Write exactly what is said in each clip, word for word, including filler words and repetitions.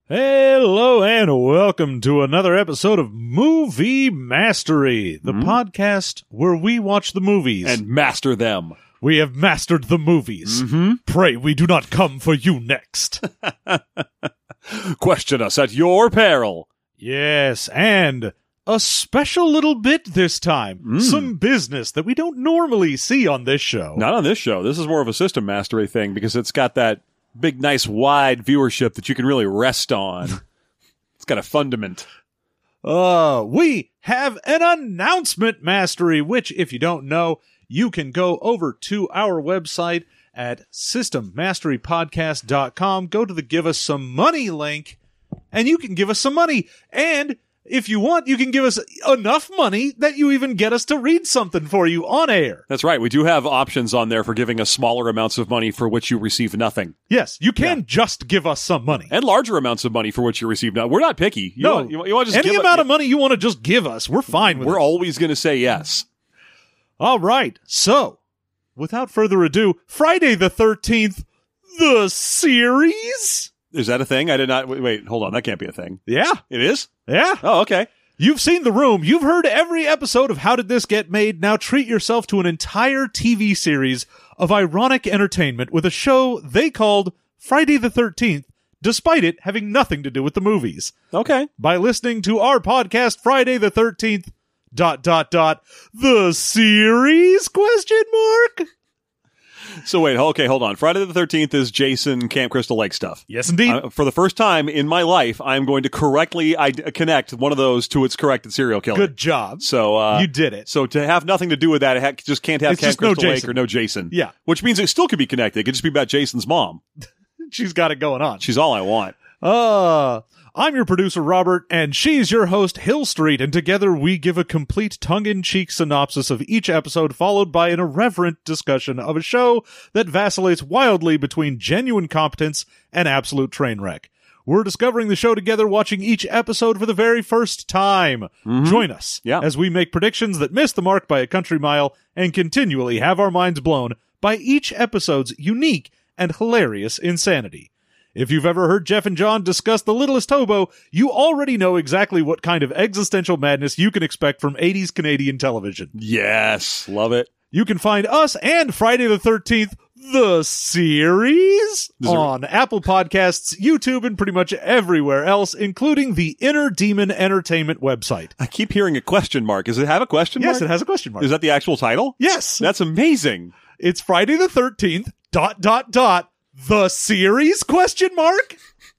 Hello and welcome to another episode of Movie Mastery, the mm-hmm. podcast where we watch the movies. And master them. We have mastered the movies. Mm-hmm. Pray we do not come for you next. Question us at your peril. Yes, and a special little bit this time. Mm. Some business that we don't normally see on this show. Not on this show. This is more of a system mastery thing because it's got that big, nice, wide viewership that you can really rest on. It's got a fundament. Uh, we have an announcement mastery, which, if you don't know, you can go over to our website at system mastery podcast dot com, go to the Give Us Some Money link, and you can give us some money. And if you want, you can give us enough money that you even get us to read something for you on air. That's right. We do have options on there for giving us smaller amounts of money for which you receive nothing. Yes, you can yeah. just give us some money. And larger amounts of money for which you receive nothing. We're not picky. You no. Want, you, you want to just Any give amount it, of money you want to just give us, we're fine with we're it. We're always going to say yes. All right. So, without further ado, Friday the thirteenth, the series? Is that a thing? I did not... Wait, wait, hold on. That can't be a thing. Yeah. It is? Yeah. Oh, okay. You've seen The Room. You've heard every episode of How Did This Get Made? Now treat yourself to an entire T V series of ironic entertainment with a show they called Friday the thirteenth, despite it having nothing to do with the movies. Okay. By listening to our podcast, Friday the thirteenth, dot, dot, dot, the series, question mark? So wait, okay, hold on. Friday the thirteenth is Jason Camp Crystal Lake stuff. Yes, indeed. Uh, for the first time in my life, I'm going to correctly I- connect one of those to its corrected serial killer. Good job. So uh, you did it. So to have nothing to do with that, it ha- just can't have it's Camp just no Crystal Lake Jason. or no Jason. Yeah. Which means it still could be connected. It could just be about Jason's mom. She's got it going on. She's all I want. Uh, I'm your producer, Robert, and she's your host, Hill Street, and together we give a complete tongue-in-cheek synopsis of each episode, followed by an irreverent discussion of a show that vacillates wildly between genuine competence and absolute train wreck. We're discovering the show together, watching each episode for the very first time. Mm-hmm. Join us yeah. as we make predictions that miss the mark by a country mile and continually have our minds blown by each episode's unique and hilarious insanity. If you've ever heard Jeff and John discuss The Littlest Hobo, you already know exactly what kind of existential madness you can expect from eighties Canadian television. Yes, love it. You can find us and Friday the thirteenth, the series, there... on Apple Podcasts, YouTube, and pretty much everywhere else, including the Inner Demon Entertainment website. I keep hearing a question mark. Does it have a question mark? Yes, it has a question mark. Is that the actual title? Yes. That's amazing. It's Friday the thirteenth, dot, dot, dot, the series, question mark?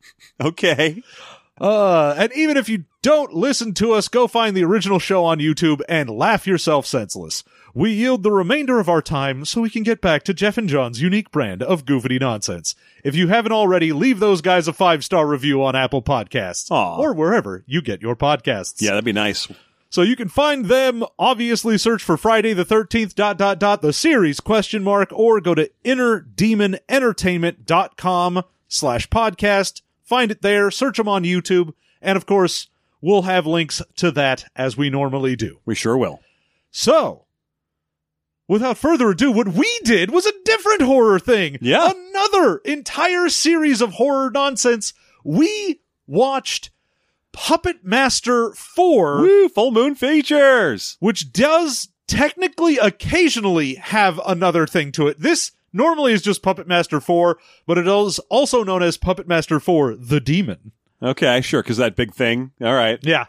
Okay. Uh, and even if you don't listen to us, go find the original show on YouTube and laugh yourself senseless. We yield the remainder of our time so we can get back to Jeff and John's unique brand of goofity nonsense. If you haven't already, leave those guys a five-star review on Apple Podcasts. Aww. Or wherever you get your podcasts. Yeah, that'd be nice. So you can find them, obviously search for Friday the thirteenth, dot, dot, dot, the series, question mark, or go to inner demon entertainment dot com slash podcast. Find it there, search them on YouTube, and of course, we'll have links to that as we normally do. We sure will. So, without further ado, what we did was a different horror thing. Yeah. Another entire series of horror nonsense. We watched Puppet Master four. Woo, Full Moon Features. Which does technically occasionally have another thing to it. This normally is just Puppet Master four, but it is also known as Puppet Master four, The Demon. Okay, sure, because that big thing. All right. Yeah.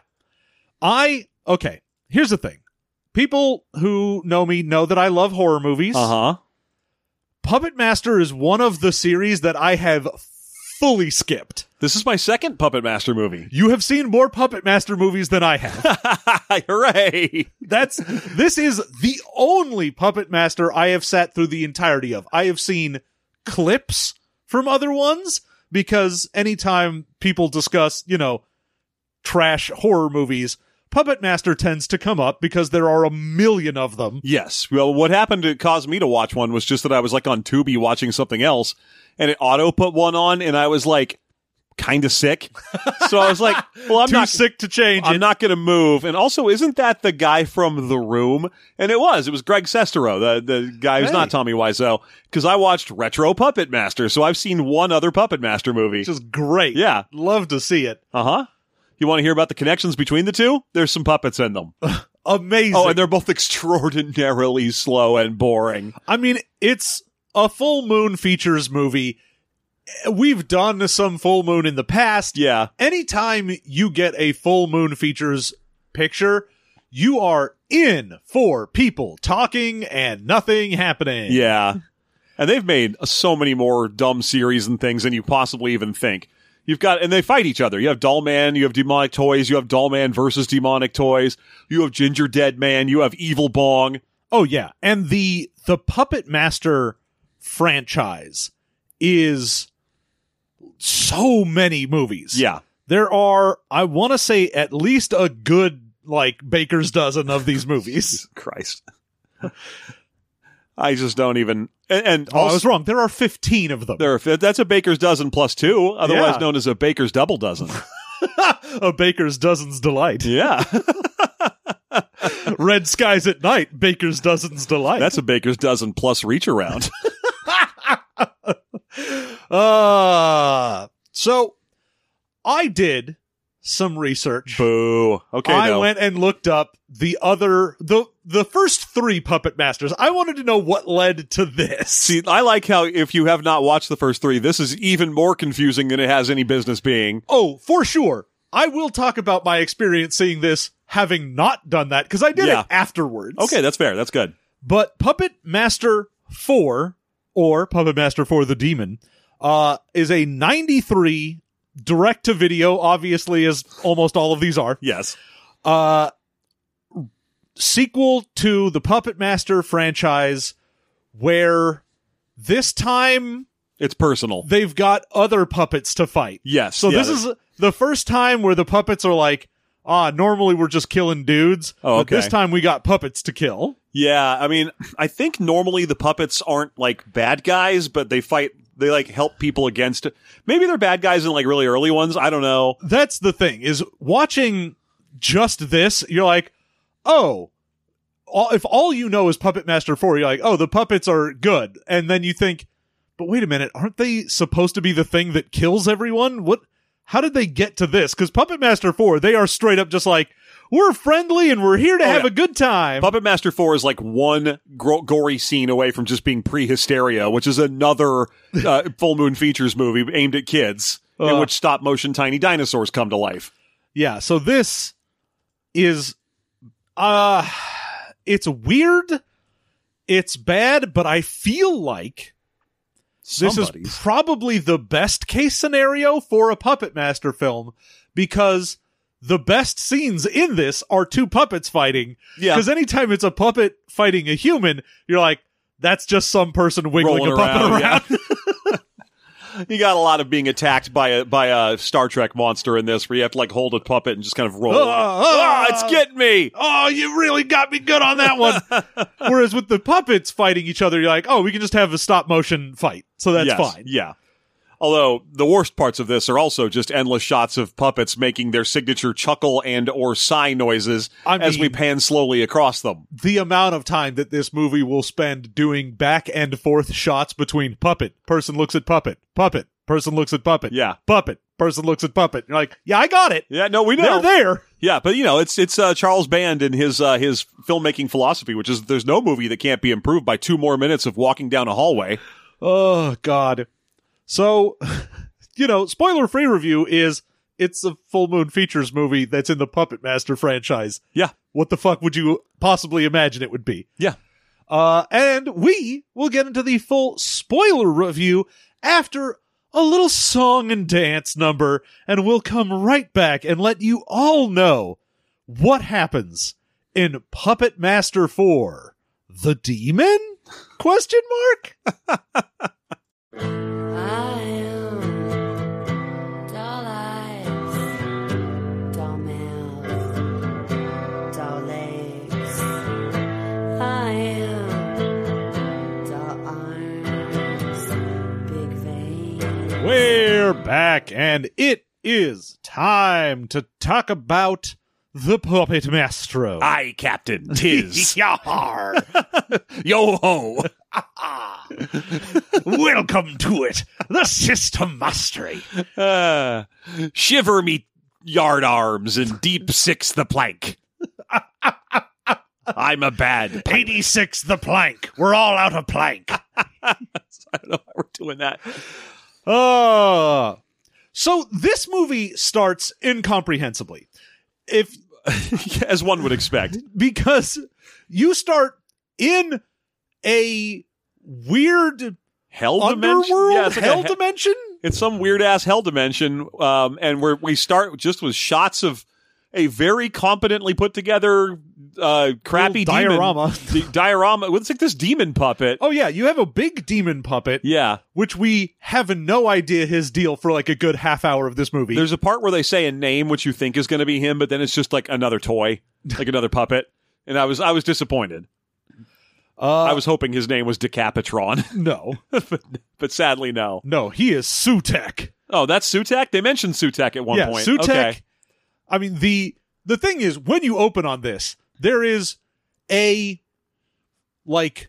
I, okay, here's the thing. People who know me know that I love horror movies. Uh-huh. Puppet Master is one of the series that I have fully skipped. This is my second Puppet Master movie. You have seen more Puppet Master movies than I have. Hooray! That's this is the only Puppet Master I have sat through the entirety of. I have seen clips from other ones because anytime people discuss, you know, trash horror movies, Puppet Master tends to come up because there are a million of them. Yes. Well, what happened to cause me to watch one was just that I was like on Tubi watching something else, and it auto put one on, and I was like, kind of sick. So I was like, well, I'm Too not sick to change I'm it. not going to move. And also, isn't that the guy from The Room? And it was. It was Greg Sestero, the, the guy who's Hey. not Tommy Wiseau. Because I watched Retro Puppet Master, so I've seen one other Puppet Master movie. Which is great. Yeah. Love to see it. Uh-huh. You want to hear about the connections between the two? There's some puppets in them. Amazing. Oh, and they're both extraordinarily slow and boring. I mean, it's a full moon features movie. We've done some full moon in the past. Yeah. Anytime you get a full moon features picture, you are in for people talking and nothing happening. Yeah. And they've made so many more dumb series and things than you possibly even think. You've got, and they fight each other. You have Doll Man, you have Demonic Toys, you have Doll Man versus Demonic Toys, you have Ginger Dead Man, you have Evil Bong. Oh yeah. And the the Puppet Master franchise is so many movies. Yeah. There are, I want to say, at least a good, like, baker's dozen of these movies. Christ. I just don't even, and, and Oh, I also, was wrong. There are fifteen of them. there are, that's a baker's dozen plus two, otherwise Yeah. known as a baker's double dozen. A baker's dozen's delight. Yeah. Red skies at night, baker's dozen's delight. That's a baker's dozen plus reach around. uh, so I did some research. Boo. Okay, I no. went and looked up the other, the the first three Puppet Masters. I wanted to know what led to this. See, I like how if you have not watched the first three, this is even more confusing than it has any business being. Oh, for sure. I will talk about my experience seeing this having not done that, because I did Yeah. it afterwards. Okay, that's fair. That's good. But Puppet Master four, or Puppet Master four the Demon, uh, is a ninety-three direct-to-video, obviously, as almost all of these are, Yes. uh, sequel to the Puppet Master franchise, where this time It's personal. they've got other puppets to fight. Yes. So yeah, this is the first time where the puppets are like, ah, normally we're just killing dudes, Oh, but okay. this time we got puppets to kill. Yeah, I mean, I think normally the puppets aren't like bad guys, but they fight, they like help people against it. Maybe they're bad guys in like really early ones. I don't know. That's the thing, is watching just this, you're like, oh, all, if all you know is Puppet Master four, you're like, oh, the puppets are good. And then you think, but wait a minute, aren't they supposed to be the thing that kills everyone? What? How did they get to this? Because Puppet Master four, they are straight up just like, we're friendly and we're here to Oh, have yeah. a good time. Puppet Master four is like one gro- gory scene away from just being pre-hysteria, which is another uh, full moon features movie aimed at kids in Uh. which stop motion tiny dinosaurs come to life. Yeah, so this is, uh, it's weird, it's bad, but I feel like this Somebody's. is probably the best case scenario for a Puppet Master film, because the best scenes in this are two puppets fighting. Yeah. Because anytime it's a puppet fighting a human, you're like, that's just some person wiggling Rolling a puppet around, around. yeah. You got a lot of being attacked by a by a Star Trek monster in this, where you have to like hold a puppet and just kind of roll. Ah, ah, it's getting me. Oh, you really got me good on that one. Whereas with the puppets fighting each other, you're like, oh, we can just have a stop motion fight. So that's Yes, fine. Yeah. Although the worst parts of this are also just endless shots of puppets making their signature chuckle and or sigh noises I as we mean- pan slowly across them. The amount of time that this movie will spend doing back and forth shots between puppet, person looks at puppet, puppet, person looks at puppet, Yeah. puppet, person looks at puppet. You're like, yeah, I got it. Yeah, no, we They're know. there. Yeah, but you know, it's it's uh, Charles Band and his uh, his filmmaking philosophy, which is there's no movie that can't be improved by two more minutes of walking down a hallway. Oh, God. So, you know, spoiler-free review is it's a Full Moon Features movie that's in the Puppet Master franchise. Yeah, What the fuck would you possibly imagine it would be? yeah. Uh, and we will get into the full spoiler review after a little song and dance number, and we'll come right back and let you all know what happens in Puppet Master four. The Demon? Question mark? I am doll eyes, doll mouth, doll legs. I am doll arms, big veins. We're back, and it It's time to talk about the Puppet Maestro. Aye, Captain, tis. Yar. Yo ho. Welcome to it, the System Mastery. Uh, shiver me yard arms and deep six the plank. I'm a bad pilot. eighty-six the plank. We're all out of plank. I don't know why we're doing that. Uh, so this movie starts incomprehensibly. If As one would expect. because you start in a weird Hell dimension? underworld Yeah, it's like a hell he- dimension. It's some weird ass hell dimension, um, and where we start just with shots of a very competently put together, uh, crappy Little demon diorama. di- diorama. It's like this demon puppet. Oh yeah, you have a big demon puppet, Yeah, which we have no idea his deal for like a good half hour of this movie. there's a part where they say a name which you think is going to be him, but then it's just like another toy, like another puppet. And I was I was disappointed. uh, I was hoping his name was Decapitron, no, but, but sadly no. no, he is Sutek. Oh, that's Sutek. They mentioned Sutek at one yeah, point. Sutek. Okay. I mean the the thing is when you open on this, there is a like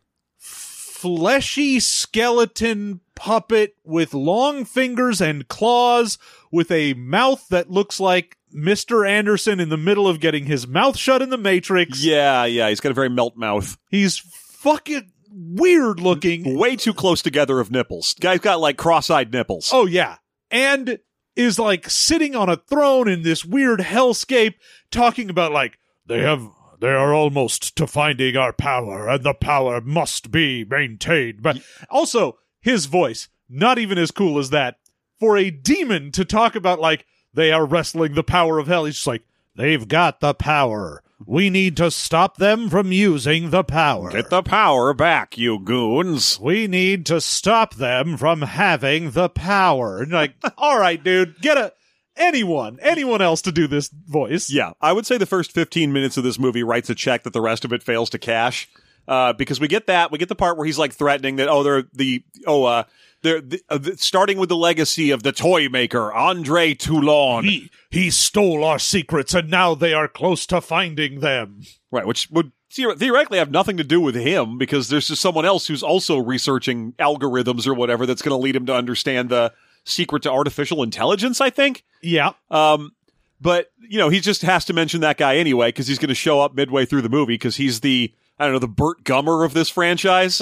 fleshy skeleton puppet with long fingers and claws with a mouth that looks like Mister Anderson in the middle of getting his mouth shut in the Matrix. Yeah, yeah. He's got a very melt mouth. He's fucking weird looking. Way too close together of nipples. Guy's got like cross-eyed nipples. Oh yeah. And is like sitting on a throne in this weird hellscape talking about like they have they are almost to finding our power and the power must be maintained. But also his voice, not even as cool as that. For a demon to talk about like they are wrestling the power of hell, he's just like, they've got the power. We need to stop them from using the power. Get the power back, you goons. We need to stop them from having the power. And like, all right, dude, get a anyone, anyone else to do this voice. Yeah, I would say the first fifteen minutes of this movie writes a check that the rest of it fails to cash. Uh, because we get that, we get the part where he's like threatening that, oh, they're the, oh, uh, they're the, uh, the, starting with the legacy of the toy maker, Andre Toulon. He he stole our secrets, and now they are close to finding them. Right, which would theor- theoretically have nothing to do with him because there's just someone else who's also researching algorithms or whatever that's going to lead him to understand the secret to artificial intelligence, I think. Yeah. Um, but, you know, he just has to mention that guy anyway because he's going to show up midway through the movie because he's the, I don't know, the Burt Gummer of this franchise.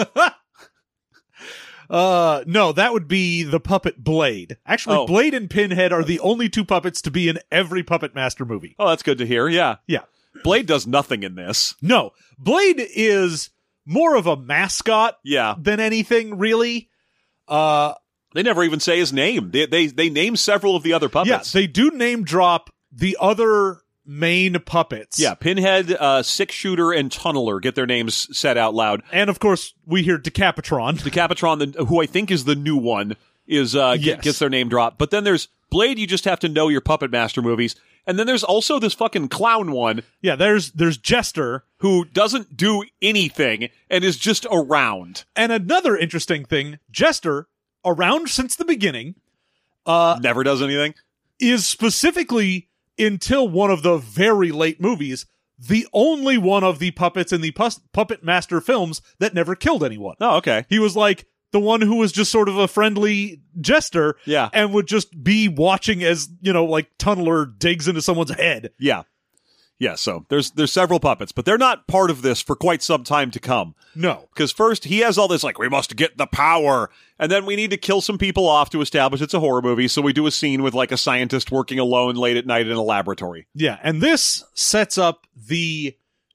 Uh, no, that would be the puppet Blade. Actually, Oh. Blade and Pinhead are the only two puppets to be in every Puppet Master movie. Oh, that's good to hear. Yeah. Yeah. Blade does nothing in this. No, Blade is more of a mascot Yeah. than anything, really. Uh, They never even say his name. They they, they name several of the other yeah, puppets. they do name drop the other main puppets. Yeah, Pinhead, uh, Six Shooter, and Tunneler get their names said out loud. And of course, we hear Decapitron. Decapitron, the, who I think is the new one, is uh, g- Yes. gets their name dropped. But then there's Blade. You just have to know your Puppet Master movies. And then there's also this fucking clown one Yeah, there's there's Jester. who doesn't do anything and is just around. And another interesting thing, Jester, around since the beginning, uh, Never does anything. is specifically, until one of the very late movies, the only one of the puppets in the Pus- Puppet Master films that never killed anyone. Oh, okay. He was like the one who was just sort of a friendly jester Yeah. and would just be watching as, you know, like Tunneler digs into someone's head. Yeah. Yeah, so there's there's several puppets, but they're not part of this for quite some time to come. No. Because first, he has all this, like, we must get the power. And then we need to kill some people off to establish it's a horror movie. So we do a scene with, like, a scientist working alone late at night in a laboratory. Yeah, and this sets up the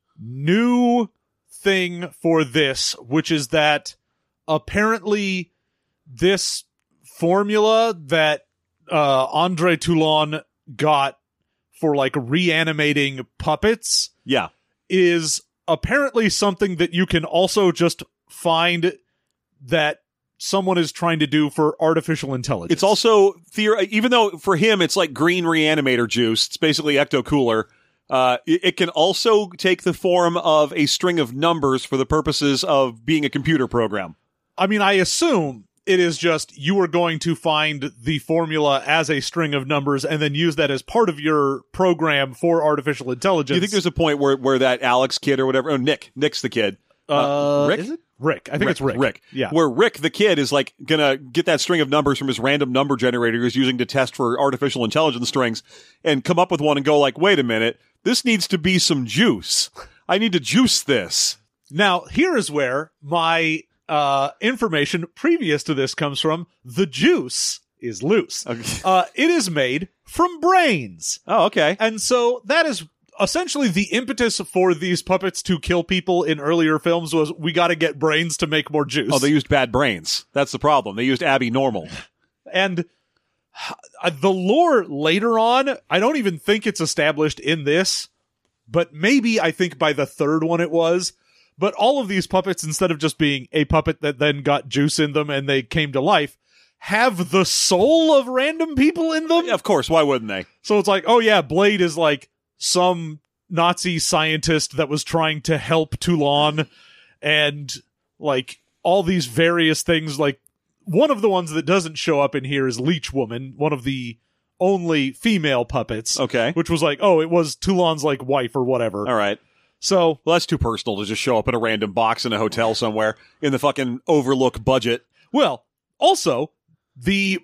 new thing for this, which is that apparently this formula that uh, Andre Toulon got for, like, reanimating puppets Yeah. is apparently something that you can also just find that someone is trying to do for artificial intelligence. It's also, theor- even though for him it's like green reanimator juice, it's basically Ecto Cooler, uh, it, it can also take the form of a string of numbers for the purposes of being a computer program. I mean, I assume it is just you are going to find the formula as a string of numbers and then use that as part of your program for artificial intelligence. Do you think there's a point where, where that Alex kid or whatever, oh, Nick, Nick's the kid. uh, Rick? Is it? Rick. I think it's Rick. Rick. Yeah. Where Rick, the kid, is like gonna get that string of numbers from his random number generator he's using to test for artificial intelligence strings and come up with one and go like, wait a minute, this needs to be some juice. I need to juice this. Now, here is where my uh, information previous to this comes from. The juice is loose. Okay. Uh, it is made from brains. Oh, okay. And so that is essentially the impetus for these puppets to kill people in earlier films was we got to get brains to make more juice. Oh, they used bad brains. That's the problem. They used Abby Normal. And uh, the lore later on, I don't even think it's established in this, but maybe I think by the third one it was. But all of these puppets, instead of just being a puppet that then got juice in them and they came to life, have the soul of random people in them. Yeah, of course. Why wouldn't they? So it's like, oh yeah, Blade is like some Nazi scientist that was trying to help Toulon, and like all these various things. Like one of the ones that doesn't show up in here is Leech Woman, one of the only female puppets. Okay. Which was like, oh, it was Toulon's like wife or whatever. All right. So, well, that's too personal to just show up in a random box in a hotel somewhere in the fucking Overlook budget. Well, also, the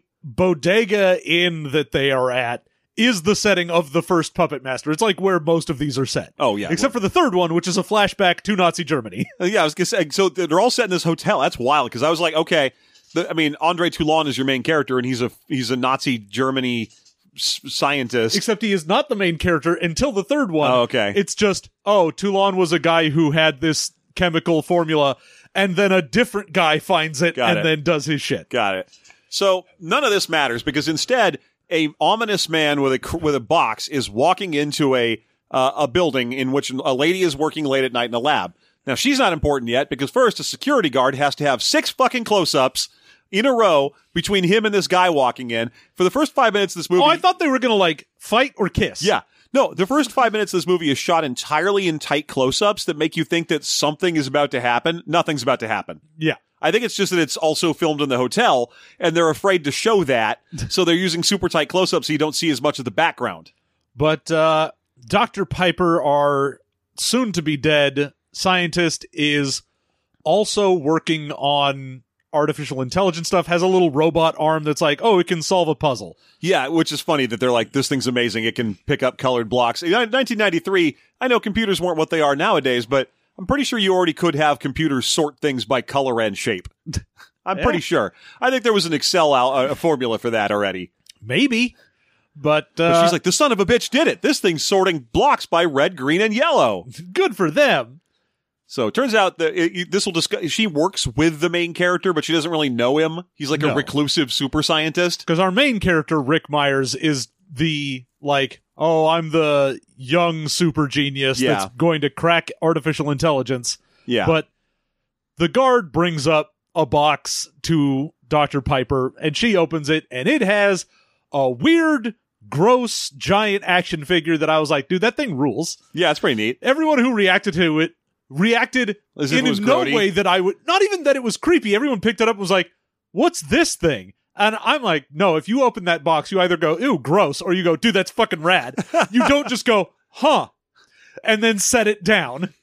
bodega inn that they are at is the setting of the first Puppet Master. It's like where most of these are set. Oh, yeah. Except for the third one, which is a flashback to Nazi Germany. Yeah, I was going to say, so they're all set in this hotel. That's wild, because I was like, okay, the, I mean, Andre Toulon is your main character, and he's a he's a Nazi Germany s- scientist. Except he is not the main character until the third one. Oh, okay. It's just, oh, Toulon was a guy who had this chemical formula, and then a different guy finds it Got and it. then does his shit. Got it. So none of this matters, because instead, a ominous man with a cr- with a box is walking into a uh, a building in which a lady is working late at night in a lab. Now, she's not important yet, because first, a security guard has to have six fucking close-ups in a row between him and this guy walking in. For the first five minutes of this movie... Oh, I thought they were going to, like, fight or kiss. Yeah. No, the first five minutes of this movie is shot entirely in tight close-ups that make you think that something is about to happen. Nothing's about to happen. Yeah. I think it's just that it's also filmed in the hotel, and they're afraid to show that, so they're using super tight close-ups so you don't see as much of the background. But uh, Doctor Piper, our soon-to-be-dead scientist, is also working on artificial intelligence stuff, has a little robot arm that's like, oh, it can solve a puzzle. Yeah, which is funny that they're like, this thing's amazing. It can pick up colored blocks. In nineteen ninety-three, I know computers weren't what they are nowadays, but I'm pretty sure you already could have computers sort things by color and shape. I'm Yeah. pretty sure. I think there was an Excel al- uh, formula for that already. Maybe. But, uh, But she's like, the son of a bitch did it. This thing's sorting blocks by red, green, and yellow. good for them. So it turns out that it, it- this will discuss. She works with the main character, but she doesn't really know him. He's like No. a reclusive super scientist. Because our main character, Rick Myers, is the, like, oh, I'm the young super genius Yeah. that's going to crack artificial intelligence. Yeah. But the guard brings up a box to Doctor Piper, and she opens it, and it has a weird, gross, giant action figure that I was like, dude, that thing rules. yeah, it's pretty neat. Everyone who reacted to it reacted As if in it was no grody? way that I would, not even that it was creepy. Everyone picked it up and was like, what's this thing? And I'm like, no, if you open that box, you either go, ew, gross, or you go, dude, that's fucking rad. You don't just go, huh, and then set it down.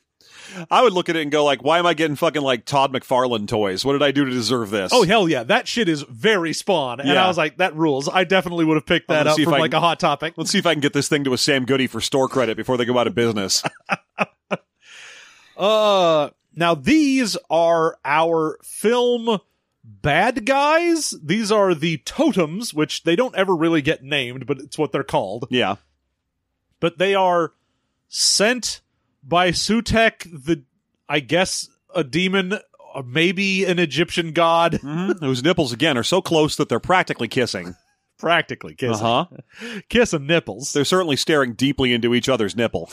I would look at it and go like, why am I getting fucking like Todd McFarlane toys? What did I do to deserve this? Oh, hell yeah. That shit is very Spawn. And Yeah. I was like, that rules. I definitely would have picked I'm that gonna up see if from I like can- a Hot Topic. Let's see if I can get this thing to a Sam Goody for store credit before they go out of business. Uh, now these are our film bad guys. These are the totems, which they don't ever really get named, but it's what they're called. Yeah. But they are sent by Sutek, the, I guess, a demon, or maybe an Egyptian god. Mm-hmm. Whose nipples, again, are so close that they're practically kissing. Practically kissing. Uh-huh. Kissing nipples. They're certainly staring deeply into each other's nipple.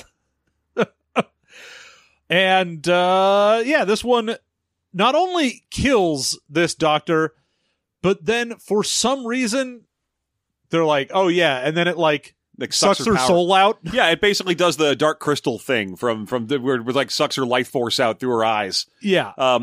And, uh, yeah, this one not only kills this doctor, but then for some reason, they're like, oh yeah, and then it like, Like sucks, sucks her power. soul out. Yeah, it basically does the Dark Crystal thing from from the where it like sucks her life force out through her eyes. Yeah. Um,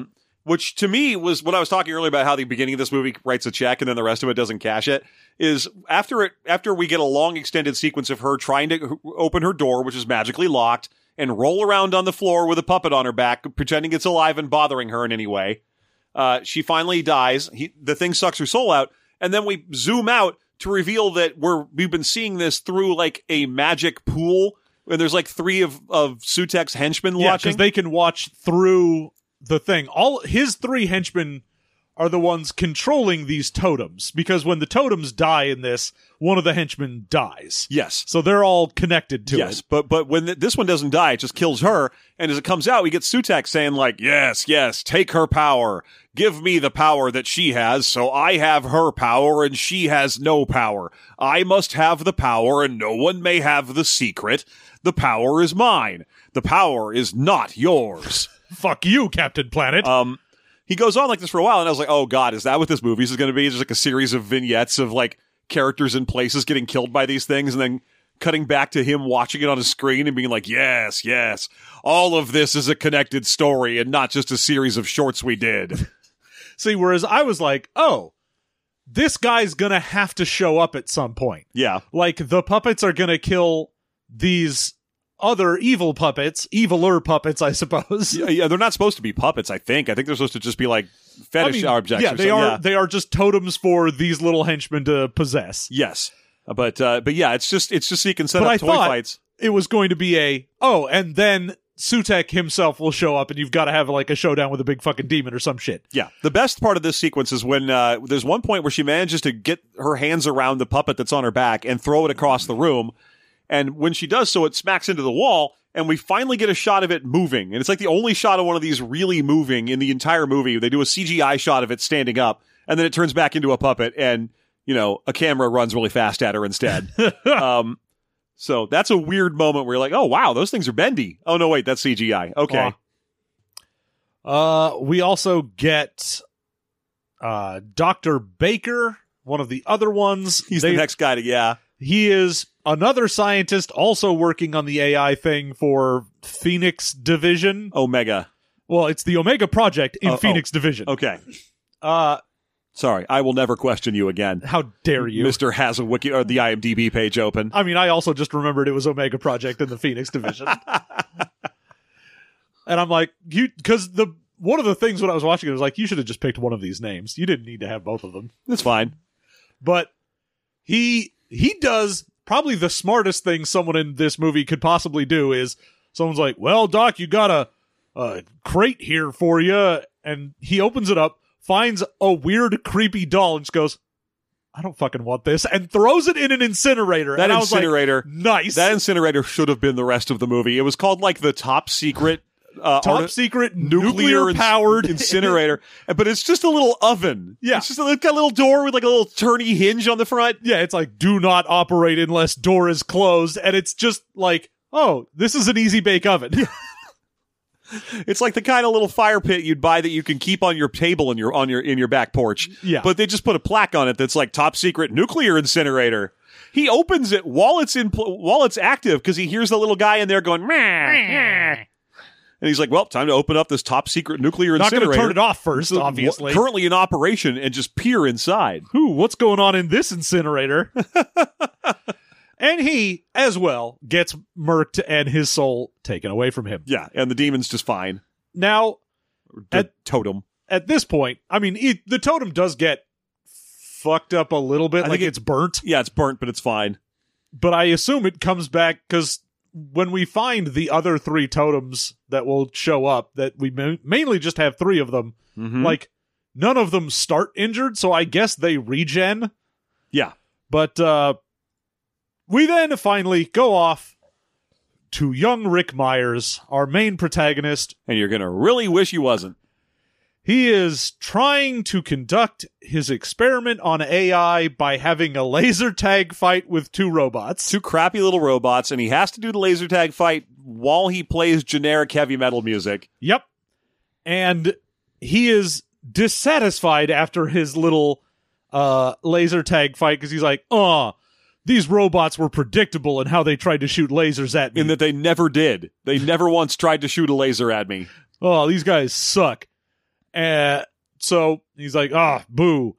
which to me was what I was talking earlier about how the beginning of this movie writes a check and then the rest of it doesn't cash it, is after it, after we get a long extended sequence of her trying to open her door, which is magically locked, and roll around on the floor with a puppet on her back, pretending it's alive and bothering her in any way. Uh, she finally dies. He, the thing sucks her soul out. And then we zoom out to reveal that we're, we've been seeing this through like a magic pool. And there's like three of, of Sutek's henchmen Yeah, watching. because they can watch through the thing. All his three henchmen are the ones controlling these totems, because when the totems die in this, one of the henchmen dies. Yes. So they're all connected to Yes, it. but but when th- this one doesn't die, it just kills her. And as it comes out, we get Sutek saying like, yes, yes, take her power. Give me the power that she has, so I have her power and she has no power. I must have the power and no one may have the secret. The power is mine. The power is not yours. Fuck you, Captain Planet. Um, he goes on like this for a while, and I was like, oh god, is that what this movie is going to be? It's just like a series of vignettes of like characters in places getting killed by these things, and then cutting back to him watching it on a screen and being like, yes, yes, all of this is a connected story and not just a series of shorts we did. See, whereas I was like, oh, this guy's gonna have to show up at some point. Yeah. Like, the puppets are gonna kill these other evil puppets, eviler puppets, I suppose. yeah. Yeah, they're not supposed to be puppets, I think. I think they're supposed to just be like fetish I mean, objects. Yeah, or they something. are. Yeah. They are just totems for these little henchmen to possess. Yes. But uh, but yeah, it's just it's just so you can set But up I toy thought fights. it was going to be a oh, and then Sutek himself will show up, and you've got to have like a showdown with a big fucking demon or some shit. Yeah. The best part of this sequence is when uh, there's one point where she manages to get her hands around the puppet that's on her back and throw it across the room. And when she does so, it smacks into the wall, and we finally get a shot of it moving. And it's like the only shot of one of these really moving in the entire movie. They do a C G I shot of it standing up, and then it turns back into a puppet, and, you know, a camera runs really fast at her instead. um, so that's a weird moment where you're like, oh, wow, those things are bendy. Oh, no, wait, that's C G I. Okay. Uh, we also get uh, Doctor Baker, one of the other ones. He's They- the next guy to, yeah. He is another scientist also working on the A I thing for Phoenix Division. Omega. Well, it's the Omega Project in Oh, oh. Phoenix Division. Okay. Uh, Sorry, I will never question you again. how dare you? Mister has a wiki or the I M D B page open. I mean, I also just remembered it was Omega Project in the Phoenix Division. And I'm like, you, because the one of the things when I was watching it was like, you should have just picked one of these names. You didn't need to have both of them. That's fine. But he he does probably the smartest thing someone in this movie could possibly do is someone's like, well, Doc, you got a, a crate here for you. And he opens it up, finds a weird, creepy doll, and just goes, I don't fucking want this, and throws it in an incinerator. That and I was incinerator, like, nice. that incinerator should have been the rest of the movie. It was called like the top secret, uh, Top art- secret nuclear nuclear powered incinerator, but it's just a little oven. Yeah. It's just a, it's got a little door with like a little turny hinge on the front. Yeah, it's like, do not operate unless door is closed. And it's just like, oh, this is an easy bake oven. It's like the kind of little fire pit you'd buy that you can keep on your table in your on your in your back porch. Yeah. But they just put a plaque on it that's like top secret nuclear incinerator. He opens it while it's in pl- while it's active because he hears the little guy in there going, meh, meh. And he's like, well, time to open up this top secret nuclear Not going incinerator. to turn it off first, So, obviously. wh- currently in operation, and just peer inside. Ooh, what's going on in this incinerator? And he, as well, gets murked and his soul taken away from him. Yeah, and the demon's just fine. Now, The At- totem. at this point, I mean, it, the totem does get fucked up a little bit, I like think it- it's burnt, Yeah, it's burnt, but it's fine. but I assume it comes back because when we find the other three totems that will show up, that we ma- mainly just have three of them, Mhm. like, none of them start injured, so I guess they regen. Yeah. But uh, we then finally go off to young Rick Myers, our main protagonist. And you're going to really wish he wasn't. He is trying to conduct his experiment on A I by having a laser tag fight with two robots. Two crappy little robots, and he has to do the laser tag fight while he plays generic heavy metal music. Yep. And he is dissatisfied after his little uh, laser tag fight because he's like, oh, these robots were predictable in how they tried to shoot lasers at me. In that they never did. They never once tried to shoot a laser at me. Oh, these guys suck. Uh, so he's like, ah, boo.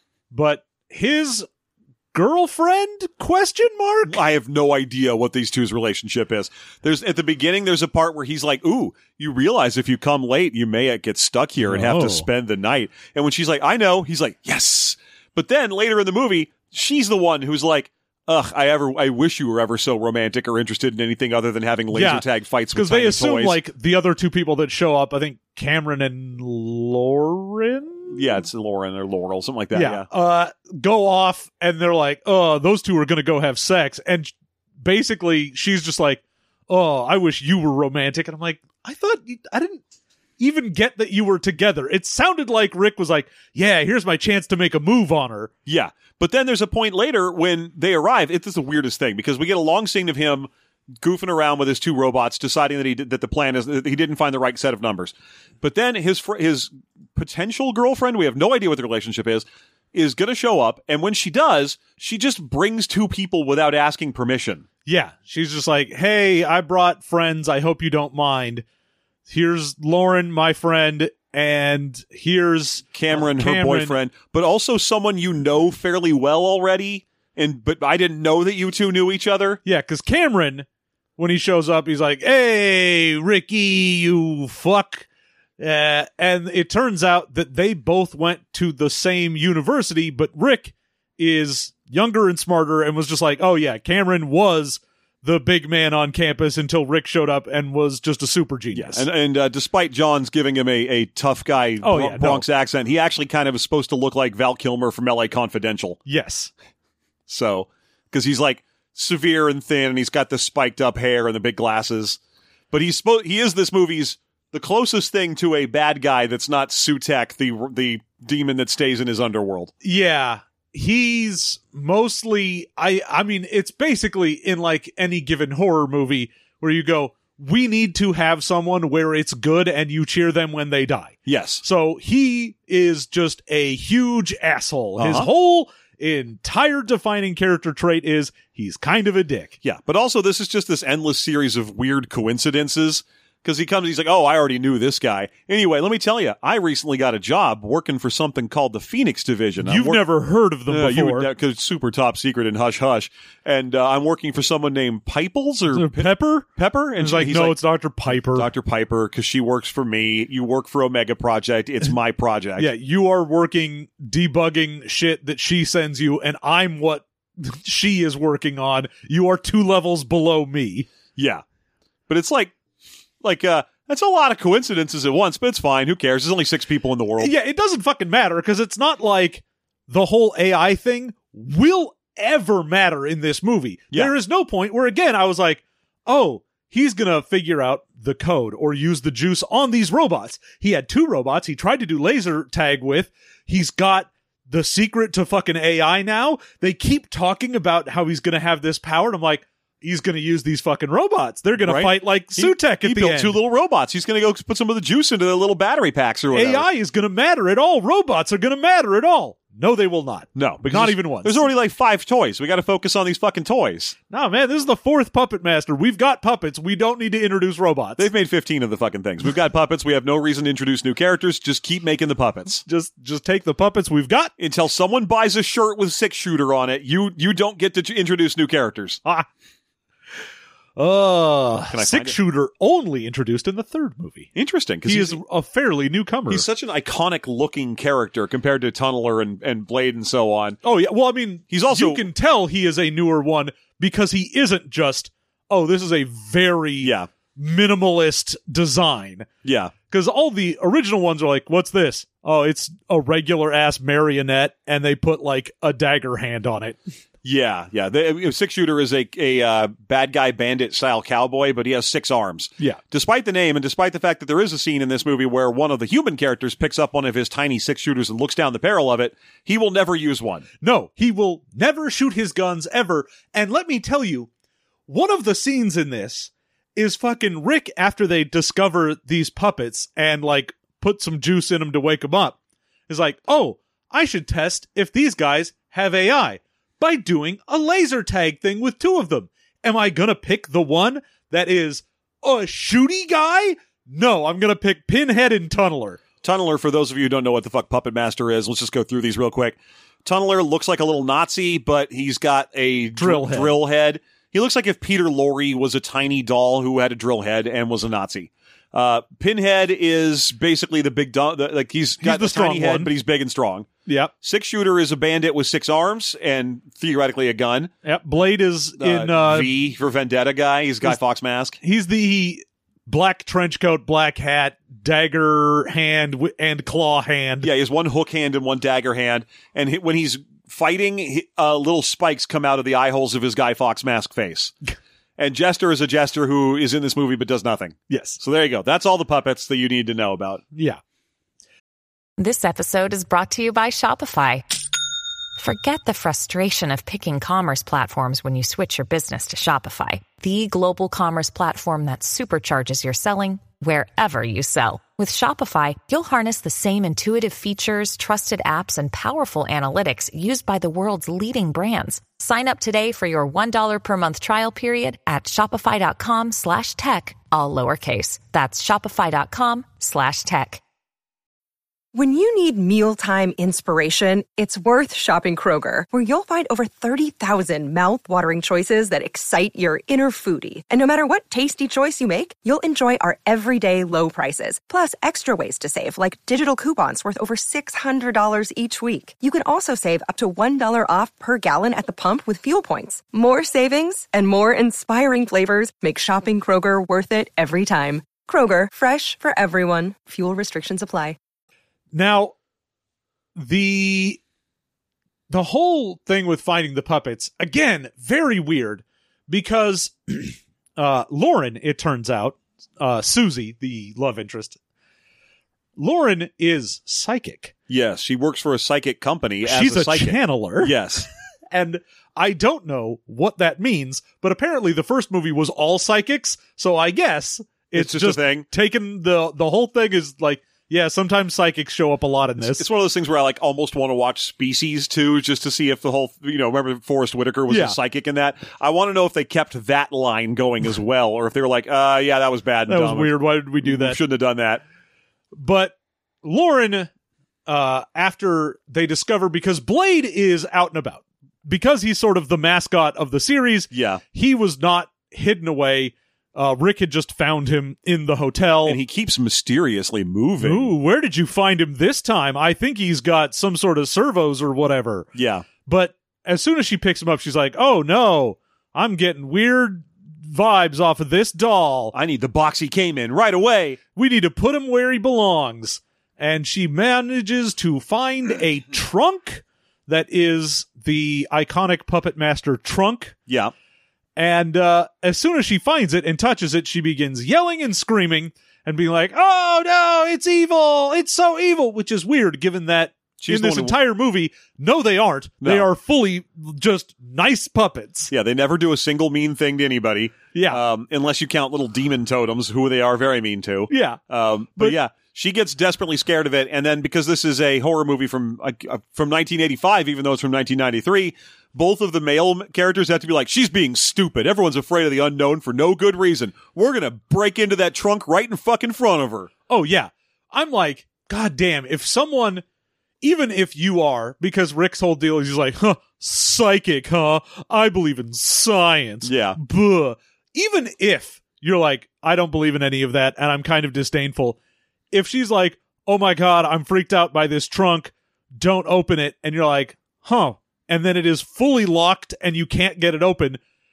But his girlfriend, question mark? I have no idea what these two's relationship is. There's at the beginning, there's a part where he's like, ooh, you realize if you come late, you may get stuck here and have Oh. to spend the night. And when she's like, I know, he's like, yes. But then later in the movie, she's the one who's like, ugh, I ever, I wish you were ever so romantic or interested in anything other than having laser Yeah, tag fights with Because they tiny assume, toys. like, the other two people that show up, I think Cameron and Lauren? Yeah, it's Lauren or Laurel, something like that. Yeah. Uh, go off, and they're like, oh, those two are going to go have sex. And sh- basically, she's just like, oh, I wish you were romantic. And I'm like, I thought, you, I didn't even get that you were together. It sounded like Rick was like, yeah, here's my chance to make a move on her. Yeah. But then there's a point later when they arrive. It's the weirdest thing because we get a long scene of him goofing around with his two robots, deciding that he did, that the plan is that he didn't find the right set of numbers. But then his fr- his potential girlfriend, we have no idea what the relationship is, is going to show up, and when she does, she just brings two people without asking permission. Yeah, she's just like, hey, I brought friends. I hope you don't mind. Here's Lauren, my friend, and here's Cameron, her Cameron. boyfriend, but also someone you know fairly well already. And but I didn't know that you two knew each other. Yeah, because Cameron, when he shows up, he's like, hey, Ricky, you fuck. Uh, and it turns out that they both went to the same university, but Rick is younger and smarter and was just like, oh, yeah, Cameron was the big man on campus until Rick showed up and was just a super genius. And, and uh, despite John's giving him a, a tough guy Oh, Bro- yeah, no. Bronx accent, he actually kind of is supposed to look like Val Kilmer from L A Confidential. Yes. So, because he's like severe and thin, and he's got the spiked up hair and the big glasses. But he's spo- he is this movie's the closest thing to a bad guy that's not Sutek, the the demon that stays in his underworld. Yeah. He's mostly, I, I mean, it's basically in like any given horror movie where you go, we need to have someone where it's good and you cheer them when they die. Yes. So he is just a huge asshole. His Uh-huh. whole entire defining character trait is he's kind of a dick. Yeah, but also this is just this endless series of weird coincidences. Because he comes, he's like, oh, I already knew this guy. Anyway, let me tell you, I recently got a job working for something called the Phoenix Division. I'm You've work- never heard of them Uh, you before. would, because it's super top secret and hush hush. And uh, I'm working for someone named Piples or Pe- Pepper? Pepper. And He's like, he's no, like, it's Doctor Piper. Doctor Piper, because she works for me. You work for Omega Project. It's my project. Yeah, you are working debugging shit that she sends you, and I'm what she is working on. You are two levels below me. Yeah. But it's like, like, uh, that's a lot of coincidences at once, but it's fine. Who cares? There's only six people in the world. Yeah, it doesn't fucking matter because it's not like the whole A I thing will ever matter in this movie. Yeah. There is no point where, again, I was like, oh, he's going to figure out the code or use the juice on these robots. He had two robots he tried to do laser tag with. He's got the secret to fucking A I now. They keep talking about how he's going to have this power. And I'm like, he's going to use these fucking robots. They're going Right. to fight like He- Sutek at he the built end. two little robots. He's going to go put some of the juice into the little battery packs or whatever. A I is going to matter at all. Robots are going to matter at all. No, they will not. No, because Not there's- even once. There's already like five toys. We got to focus on these fucking toys. No, man, this is the fourth Puppet Master. We've got puppets. We don't need to introduce robots. They've made fifteen of the fucking things. We've got puppets. We have no reason to introduce new characters. Just keep making the puppets. just just take the puppets we've got. Until someone buys a shirt with six shooter on it, you you don't get to t- introduce new characters. Ah. Uh, Can I find six it? shooter only introduced in the third movie. Interesting, because He he's, is a fairly newcomer. he's such an iconic looking character compared to Tunneler and, and Blade and so on. oh yeah, well I mean, He's also- you can tell he is a newer one because he isn't just oh this is a very Yeah, minimalist design. yeah. Because all the original ones are like, what's this? Oh, it's a regular ass marionette, and they put like a dagger hand on it. Yeah, yeah. The six shooter is a a uh, bad guy bandit style cowboy, but he has six arms. Yeah. Despite the name, and despite the fact that there is a scene in this movie where one of the human characters picks up one of his tiny six shooters and looks down the barrel of it, he will never use one. No, he will never shoot his guns ever. And let me tell you, one of the scenes in this is fucking Rick after they discover these puppets and like put some juice in them to wake them up. Is like, oh, I should test if these guys have A I by doing a laser tag thing with two of them. Am I gonna pick the one that is a shooty guy? No, I'm gonna pick Pinhead and Tunneler. Tunneler, for those of you who don't know what the fuck Puppet Master is, let's just go through these real quick. Tunneler looks like a little Nazi, but he's got a Drill dr- head. drill head. He looks like if Peter Lorre was a tiny doll who had a drill head and was a Nazi. Uh, Pinhead is basically the big dog. Like he's got the a tiny strong head, one. but he's big and strong. Yep. Six Shooter is a bandit with six arms and theoretically a gun. Yep. Blade is in. Uh, V for Vendetta guy. He's Guy Fawkes mask. he's the black trench coat, black hat, dagger hand, wi- and claw hand. Yeah, he has one hook hand and one dagger hand. And he, when he's fighting, he, uh, little spikes come out of the eye holes of his Guy Fawkes mask face. And Jester is a jester who is in this movie but does nothing. Yes. So there you go. That's all the puppets that you need to know about. Yeah. This episode is brought to you by Shopify. Forget the frustration of picking commerce platforms when you switch your business to Shopify, the global commerce platform that supercharges your selling wherever you sell. With Shopify, you'll harness the same intuitive features, trusted apps, and powerful analytics used by the world's leading brands. Sign up today for your one dollar per month trial period at shopify.com slash tech, all lowercase. That's shopify.com slash tech. When you need mealtime inspiration, it's worth shopping Kroger, where you'll find over thirty thousand mouth-watering choices that excite your inner foodie. And no matter what tasty choice you make, you'll enjoy our everyday low prices, plus extra ways to save, like digital coupons worth over six hundred dollars each week. You can also save up to one dollar off per gallon at the pump with fuel points. More savings and more inspiring flavors make shopping Kroger worth it every time. Kroger, fresh for everyone. Fuel restrictions apply. Now, the the whole thing with finding the puppets, again, very weird, because uh, Lauren, it turns out, uh, Susie, the love interest, Lauren is psychic. Yes, she works for a psychic company as She's a a, psychic. channeler. Yes. And I don't know what that means, but apparently the first movie was all psychics, so I guess it's, It's just a thing. Taken the the whole thing is like, yeah, sometimes psychics show up a lot in this. It's one of those things where I like almost want to watch Species too, just to see if the whole, you know, remember Forrest Whitaker was Yeah. a psychic in that? I want to know if they kept that line going as well, or if they were like, uh, yeah, that was bad and That was dumb. weird. Why did we do that? Shouldn't have done that. But Lauren, uh, after they discover, because Blade is out and about, because he's sort of the mascot of the series, Yeah. he was not hidden away. Uh, Rick had just found him in the hotel. And he keeps mysteriously moving. Ooh, where did you find him this time? I think he's got some sort of servos or whatever. Yeah. But as soon as she picks him up, she's like, oh no, I'm getting weird vibes off of this doll. I need the box he came in right away. We need to put him where he belongs. And she manages to find a trunk that is the iconic Puppet Master trunk. Yeah. And uh, as soon as she finds it and touches it, she begins yelling and screaming and being like, oh no, it's evil. It's so evil, which is weird given that She's in the this one who- entire movie, no, they aren't. They No. are fully just nice puppets. Yeah, they never do a single mean thing to anybody. Yeah. Um, unless you count little demon totems, who they are very mean to. Yeah. Um, but, But- yeah, she gets desperately scared of it, and then because this is a horror movie from uh, uh, from nineteen eighty-five, even though it's from nineteen ninety-three, both of the male characters have to be like, she's being stupid. Everyone's afraid of the unknown for no good reason. We're gonna break into that trunk right in fucking front of her. Oh, yeah. I'm like, God damn, if someone, even if you are, because Rick's whole deal is he's like, huh, psychic, huh? I believe in science. Yeah. Buh. Even if you're like, I don't believe in any of that, and I'm kind of disdainful, if she's like, oh my God, I'm freaked out by this trunk, don't open it, and you're like, huh, and then it is fully locked and you can't get it open,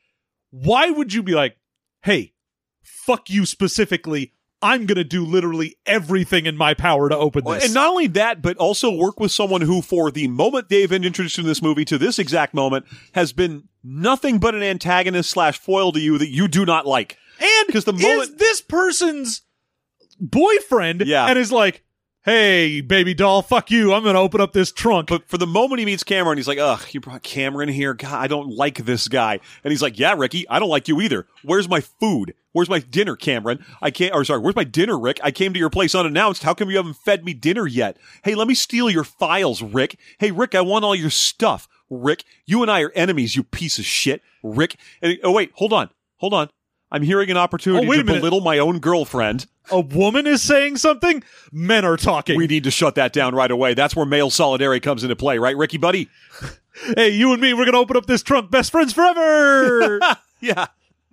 why would you be like, hey, fuck you specifically, I'm going to do literally everything in my power to open this. And not only that, but also work with someone who, for the moment they've been introduced in this movie to this exact moment, has been nothing but an antagonist slash foil to you that you do not like. And because the is moment this person's boyfriend Yeah. and is like, hey, baby doll, fuck you, I'm going to open up this trunk. But for the moment he meets Cameron, he's like, ugh, you brought Cameron here? God, I don't like this guy. And he's like, yeah, Ricky, I don't like you either. Where's my food? Where's my dinner, Cameron? I can't, or sorry, where's my dinner, Rick? I came to your place unannounced. How come you haven't fed me dinner yet? Hey, let me steal your files, Rick. Hey, Rick, I want all your stuff. Rick, you and I are enemies, you piece of shit. Rick. And, oh, wait, hold on. Hold on. I'm hearing an opportunity Oh, wait to a minute. belittle my own girlfriend. A woman is saying something, men are talking. We need to shut that down right away. That's where male solidarity comes into play, right, Ricky buddy? Hey, you and me, we're going to open up this trunk. Best friends forever. Yeah.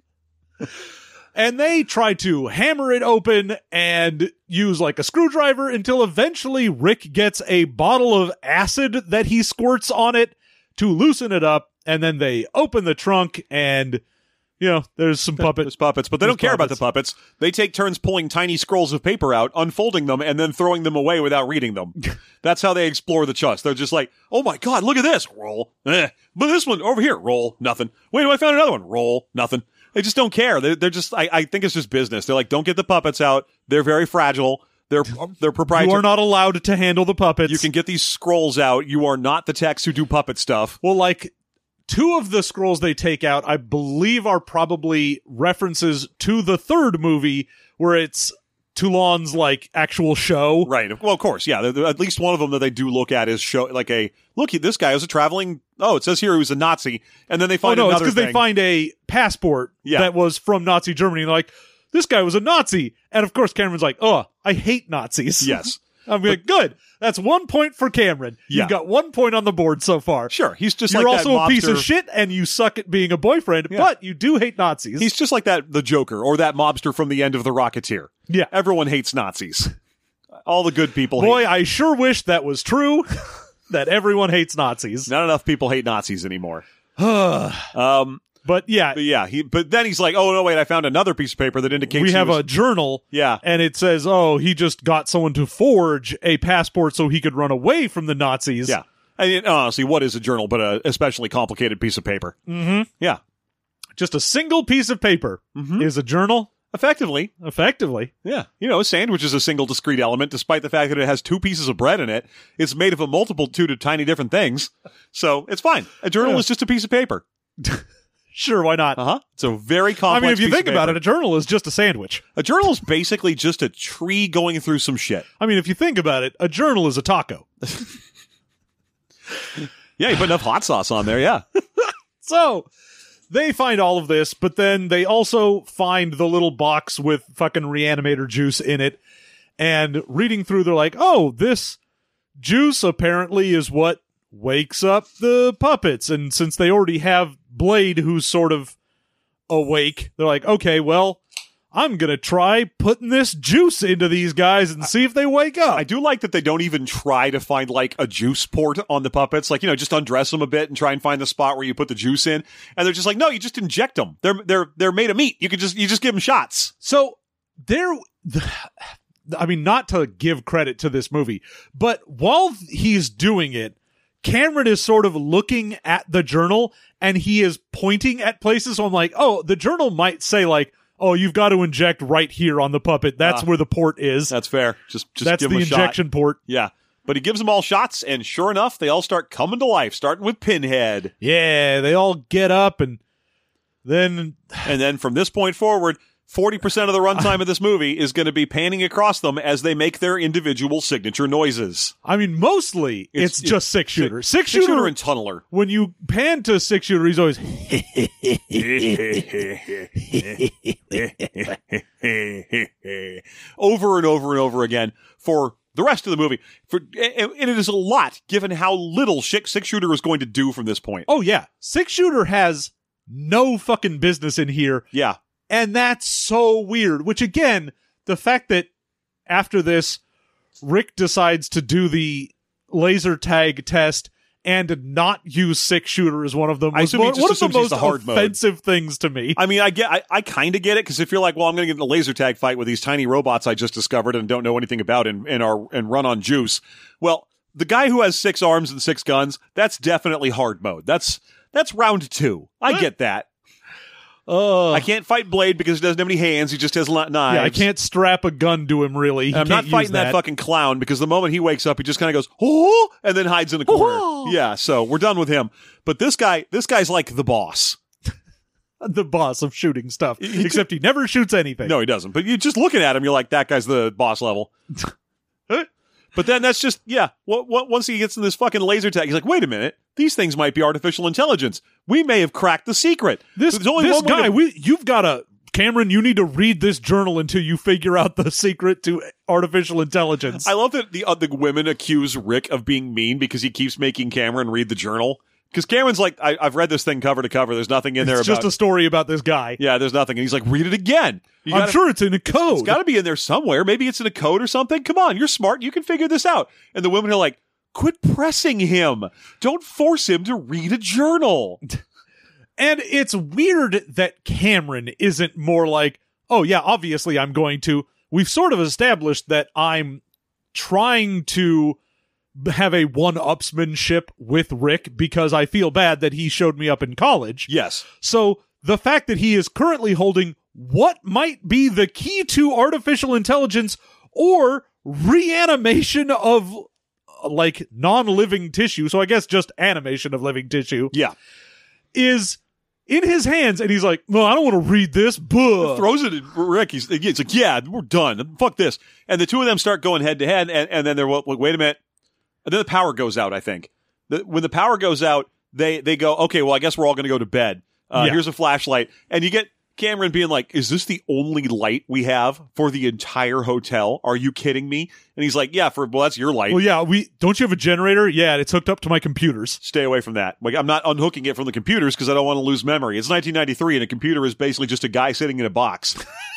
And they try to hammer it open and use like a screwdriver until eventually Rick gets a bottle of acid that he squirts on it to loosen it up. And then they open the trunk and, you know, there's some puppet. There's puppets, but they There's don't care about the puppets. puppets. They take turns pulling tiny scrolls of paper out, unfolding them, and then throwing them away without reading them. That's how they explore the chest. They're just like, oh my god, look at this. Roll. Eh. But this one over here, roll. Nothing. Wait, I found another one. Roll. Nothing. They just don't care. They're, they're just, I, I think it's just business. They're like, don't get the puppets out. They're very fragile. They're, they're proprietary. You are not allowed to handle the puppets. You can get these scrolls out. You are not the techs who do puppet stuff. Well, like, two of the scrolls they take out, I believe, are probably references to the third movie where it's Toulon's, like, actual show. Right. Well, of course, yeah. There- there- At least one of them that they do look at is show like a look. This guy was a traveling. Oh, it says here he was a Nazi, and then they Oh, find no, it's another because they thing. find a passport Yeah. that was from Nazi Germany. And they're like, this guy was a Nazi. And of course, Cameron's like, oh, I hate Nazis. Yes, I'm like, good. That's one point for Cameron. Yeah. You've got one point on the board so far. sure. He's just You're like also that a piece of mobster- shit and you suck at being a boyfriend, Yeah. but you do hate Nazis. He's just like that the Joker or that mobster from the end of The Rocketeer. yeah. Everyone hates Nazis. All the good people. Boy, hate. I sure wish that was true, that everyone hates Nazis. Not enough people hate Nazis anymore. um. But yeah, But yeah. He. But then he's like, oh no, wait! I found another piece of paper that indicates we he have was- a journal. Yeah. And it says, oh, he just got someone to forge a passport so he could run away from the Nazis. Yeah. I mean, honestly, what is a journal but a especially complicated piece of paper? Mm-hmm. Yeah. Just a single piece of paper Mhm. is a journal, Effectively. effectively. Yeah. You know, a sandwich is a single discrete element, despite the fact that it has two pieces of bread in it. It's made of a multitude of tiny different things. So it's fine. A journal Yeah. is just a piece of paper. Sure, why not? Uh huh. It's a very complex I mean, if you piece think of about paper. it, a journal is just a sandwich. A journal is basically just a tree going through some shit. I mean, if you think about it, a journal is a taco. Yeah, you put enough hot sauce on there, yeah. So they find all of this, but then they also find the little box with fucking reanimator juice in it. And reading through, they're like, oh, this juice apparently is what wakes up the puppets. And since they already have Blade, who's sort of awake, they're like, okay, well, I'm going to try putting this juice into these guys and see if they wake up. I do like that they don't even try to find like a juice port on the puppets. Like, you know, just undress them a bit and try and find the spot where you put the juice in. And they're just like, no, you just inject them. They're they're they're made of meat. You could just you just give them shots. So there, I mean, not to give credit to this movie, but while he's doing it, Cameron is sort of looking at the journal and he is pointing at places. So I'm like, oh, the journal might say like, oh, you've got to inject right here on the puppet. That's Ah. where the port is. That's fair. Just just That's give the them a shot. injection port. Yeah. But he gives them all shots, and sure enough, they all start coming to life, starting with Pinhead. Yeah, they all get up and then And then from this point forward, forty percent of the runtime of this movie is going to be panning across them as they make their individual signature noises. I mean, mostly it's, It's- just six shooter. Six, Six shooter. shooter and tunneler. When you pan to six shooter, he's always over and over and over again for the rest of the movie. For and and it is a lot, given how little six shooter is going to do from this point. oh yeah, six shooter has no fucking business in here. Yeah. And that's so weird. Which again, the fact that after this, Rick decides to do the laser tag test and not use six shooter as one of them I was assume he one, just one of the assumes he's most the hard mode. offensive things to me. I mean, I get, I, I kind of get it, because if you're like, well, I'm going to get in a laser tag fight with these tiny robots I just discovered and don't know anything about and, and are and run on juice. Well, the guy who has six arms and six guns, that's definitely hard mode. That's that's round two. I get that. Uh, I can't fight Blade because he doesn't have any hands. He just has li- knives. yeah, I can't strap a gun to him. Really, He And I'm not can't use fighting that. fucking clown because the moment he wakes up, he just kind of goes, oh, and then hides in a corner. Oh. Yeah, so we're done with him. But this guy, this guy's like the boss. the boss of shooting stuff. He- Except he never shoots anything. No, he doesn't. But you just looking at him, you're like, that guy's the boss level. But then that's just, yeah, w- w- once he gets in this fucking laser tag, he's like, wait a minute, these things might be artificial intelligence. We may have cracked the secret. This, There's only this one way guy, to- we, you've got to Cameron, you need to read this journal until you figure out the secret to artificial intelligence. I love that the uh, the women accuse Rick of being mean because he keeps making Cameron read the journal. Because Cameron's like, I, I've read this thing cover to cover. There's nothing in there it's about... just a story about this guy. Yeah, there's nothing. And he's like, read it again. You I'm gotta, sure it's in a code. It's got to be in there somewhere. Maybe it's in a code or something. Come on, you're smart. You can figure this out. And the women are like, quit pressing him. Don't force him to read a journal. And it's weird that Cameron isn't more like, oh yeah, obviously I'm going to. We've sort of established that I'm trying to have a one-upsmanship with Rick because I feel bad that he showed me up in college. Yes. So the fact that he is currently holding what might be the key to artificial intelligence or reanimation of like non-living tissue, so I guess just animation of living tissue, Yeah. is in his hands, and he's like, no, I don't want to read this. Buh. Throws it at Rick. He's, he's like, yeah, we're done. Fuck this. And the two of them start going head to head, and, and then they're like, wait a minute. And then the power goes out, I think. The, when the power goes out, they, they go, okay, well, I guess we're all going to go to bed. Uh, Yeah. Here's a flashlight. And you get Cameron being like, is this the only light we have for the entire hotel? Are you kidding me? And he's like, yeah, for well, that's your light. Well, yeah, we don't you have a generator? Yeah, it's hooked up to my computers. Stay away from that. Like, I'm not unhooking it from the computers because I don't want to lose memory. It's nineteen ninety-three, and a computer is basically just a guy sitting in a box.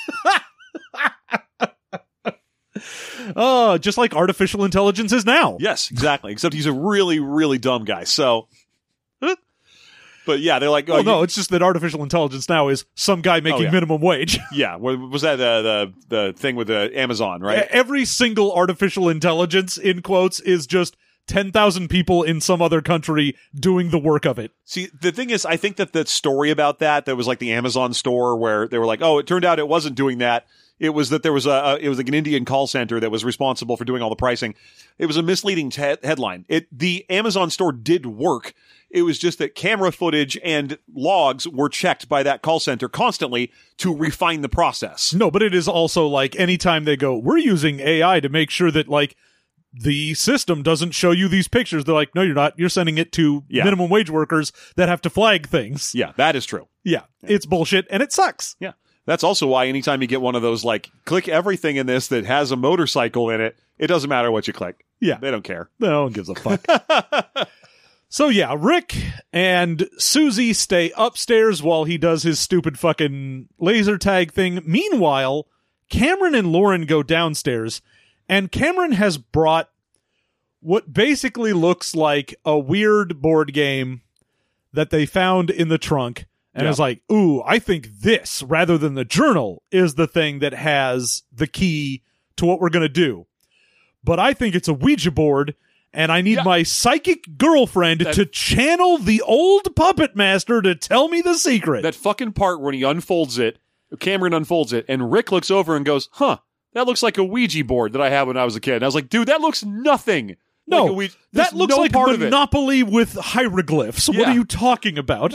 Oh, just like artificial intelligence is now. Yes, exactly. Except he's a really, really dumb guy. So, but yeah, they're like, oh, Well, you- no, it's just that artificial intelligence now is some guy making yeah. minimum wage. yeah. What was that? Uh, the the thing with the Amazon, right? Every single artificial intelligence, in quotes, is just ten thousand people in some other country doing the work of it. See, the thing is, I think that the story about that, that was like the Amazon store where they were like, oh, it turned out it wasn't doing that. It was that there was a, a it was like an Indian call center that was responsible for doing all the pricing. It was a misleading te- headline. It the Amazon store did work. It was just that camera footage and logs were checked by that call center constantly to refine the process. No, but it is also like anytime they go, we're using A I to make sure that like the system doesn't show you these pictures. They're like, no, you're not. You're sending it to Yeah. minimum wage workers that have to flag things. Yeah, that is true. Yeah, it's bullshit and it sucks. Yeah. That's also why anytime you get one of those, like, click everything in this that has a motorcycle in it, it doesn't matter what you click. Yeah. They don't care. No one gives a fuck. So yeah, Rick and Susie stay upstairs while he does his stupid fucking laser tag thing. Meanwhile, Cameron and Lauren go downstairs, and Cameron has brought what basically looks like a weird board game that they found in the trunk, and Yeah. is like, ooh, I think this, rather than the journal, is the thing that has the key to what we're going to do. But I think it's a Ouija board, and I need Yeah. my psychic girlfriend That- to channel the old puppet master to tell me the secret. That fucking part when he unfolds it, Cameron unfolds it, and Rick looks over and goes, huh, that looks like a Ouija board that I had when I was a kid. And I was like, dude, that looks nothing no, like a Ouija. There's that looks no like part of it. Monopoly with hieroglyphs. What Yeah. are you talking about?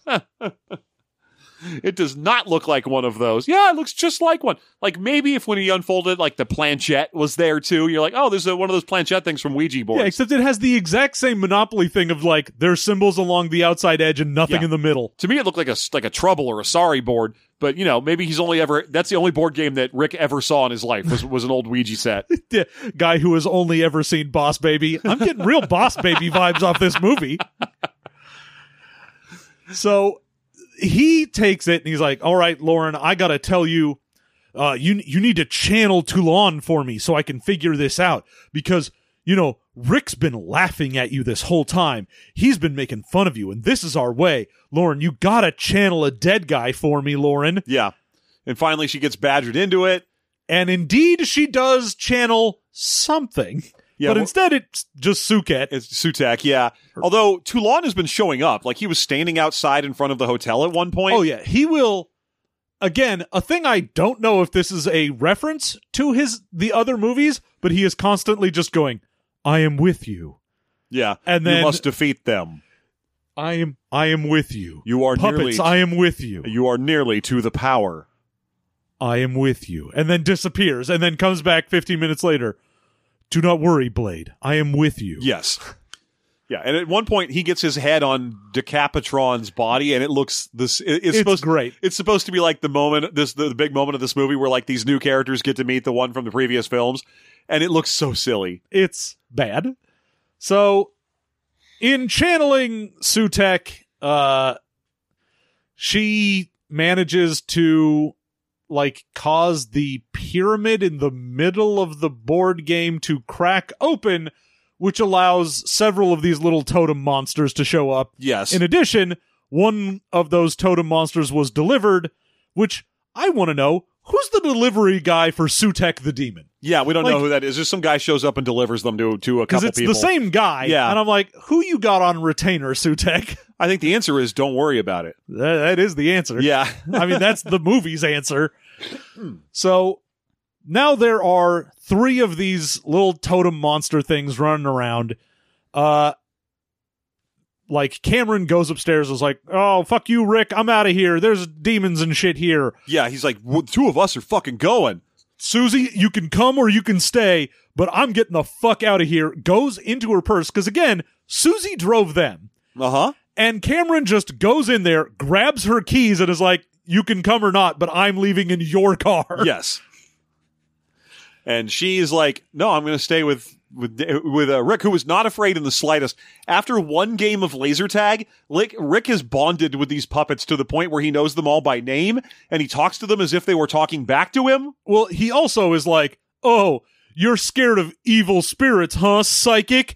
It does not look like one of those. Yeah, it looks just like one. Like maybe if when he unfolded, like the planchette was there too, you're like, oh, there's a, one of those planchette things from Ouija boards. Yeah, except it has the exact same Monopoly thing of like there's symbols along the outside edge and nothing Yeah. in the middle. To me, it looked like a like a Trouble or a Sorry board. But you know, maybe he's only ever. That's the only board game that Rick ever saw in his life was was an old Ouija set. Yeah, guy who has only ever seen Boss Baby. I'm getting real Boss Baby vibes off this movie. So he takes it and he's like, all right, Lauren, I got to tell you, uh, you, you need to channel Toulon for me so I can figure this out because, you know, Rick's been laughing at you this whole time. He's been making fun of you and this is our way. Lauren, you got to channel a dead guy for me, Lauren. Yeah, and finally she gets badgered into it. And indeed she does channel something. Yeah, but well- instead it's just Suket. It's Sutak, yeah. Although Toulon has been showing up, like he was standing outside in front of the hotel at one point. Oh, yeah. He will. Again, a thing I don't know if this is a reference to his the other movies, but he is constantly just going, I am with you. yeah. And then- you must defeat them. I am I am with you. You are Puppets, nearly. I am with you. You are nearly to the power. I am with you. And then disappears and then comes back fifteen minutes later. Do not worry, Blade. I am with you. Yes. Yeah, and at one point he gets his head on Decapitron's body, and it looks this. It, it's, It's supposed great. It's supposed to be like the moment, this the, the big moment of this movie where like these new characters get to meet the one from the previous films, and it looks so silly. It's bad. So, in channeling Sutek, uh, she manages to like cause the pyramid in the middle of the board game to crack open, which allows several of these little totem monsters to show up. Yes. In addition, one of those totem monsters was delivered, which I want to know, who's the delivery guy for Sutek the Demon? Yeah, we don't Like- know who that is. Just some guy shows up and delivers them to to a Because couple it's people. the same guy. Yeah. And I'm like, who you got on retainer, Sutek? I think the answer is don't worry about it. that, that is the answer. Yeah. I mean, that's the movie's answer. So now there are three of these little totem monster things running around. Uh, like Cameron goes upstairs and is like, oh, fuck you, Rick. I'm out of here. There's demons and shit here. Yeah, he's like, well, two of us are fucking going. Susie, you can come or you can stay, but I'm getting the fuck out of here. Goes into her purse. Because again, Susie drove them. Uh-huh. And Cameron just goes in there, grabs her keys, and is like, you can come or not, but I'm leaving in your car. Yes. And she's like, no, I'm going to stay with with with uh, Rick, who was not afraid in the slightest. After one game of laser tag, Rick, Rick has bonded with these puppets to the point where he knows them all by name, and he talks to them as if they were talking back to him. Well, he also is like, oh, you're scared of evil spirits, huh, psychic?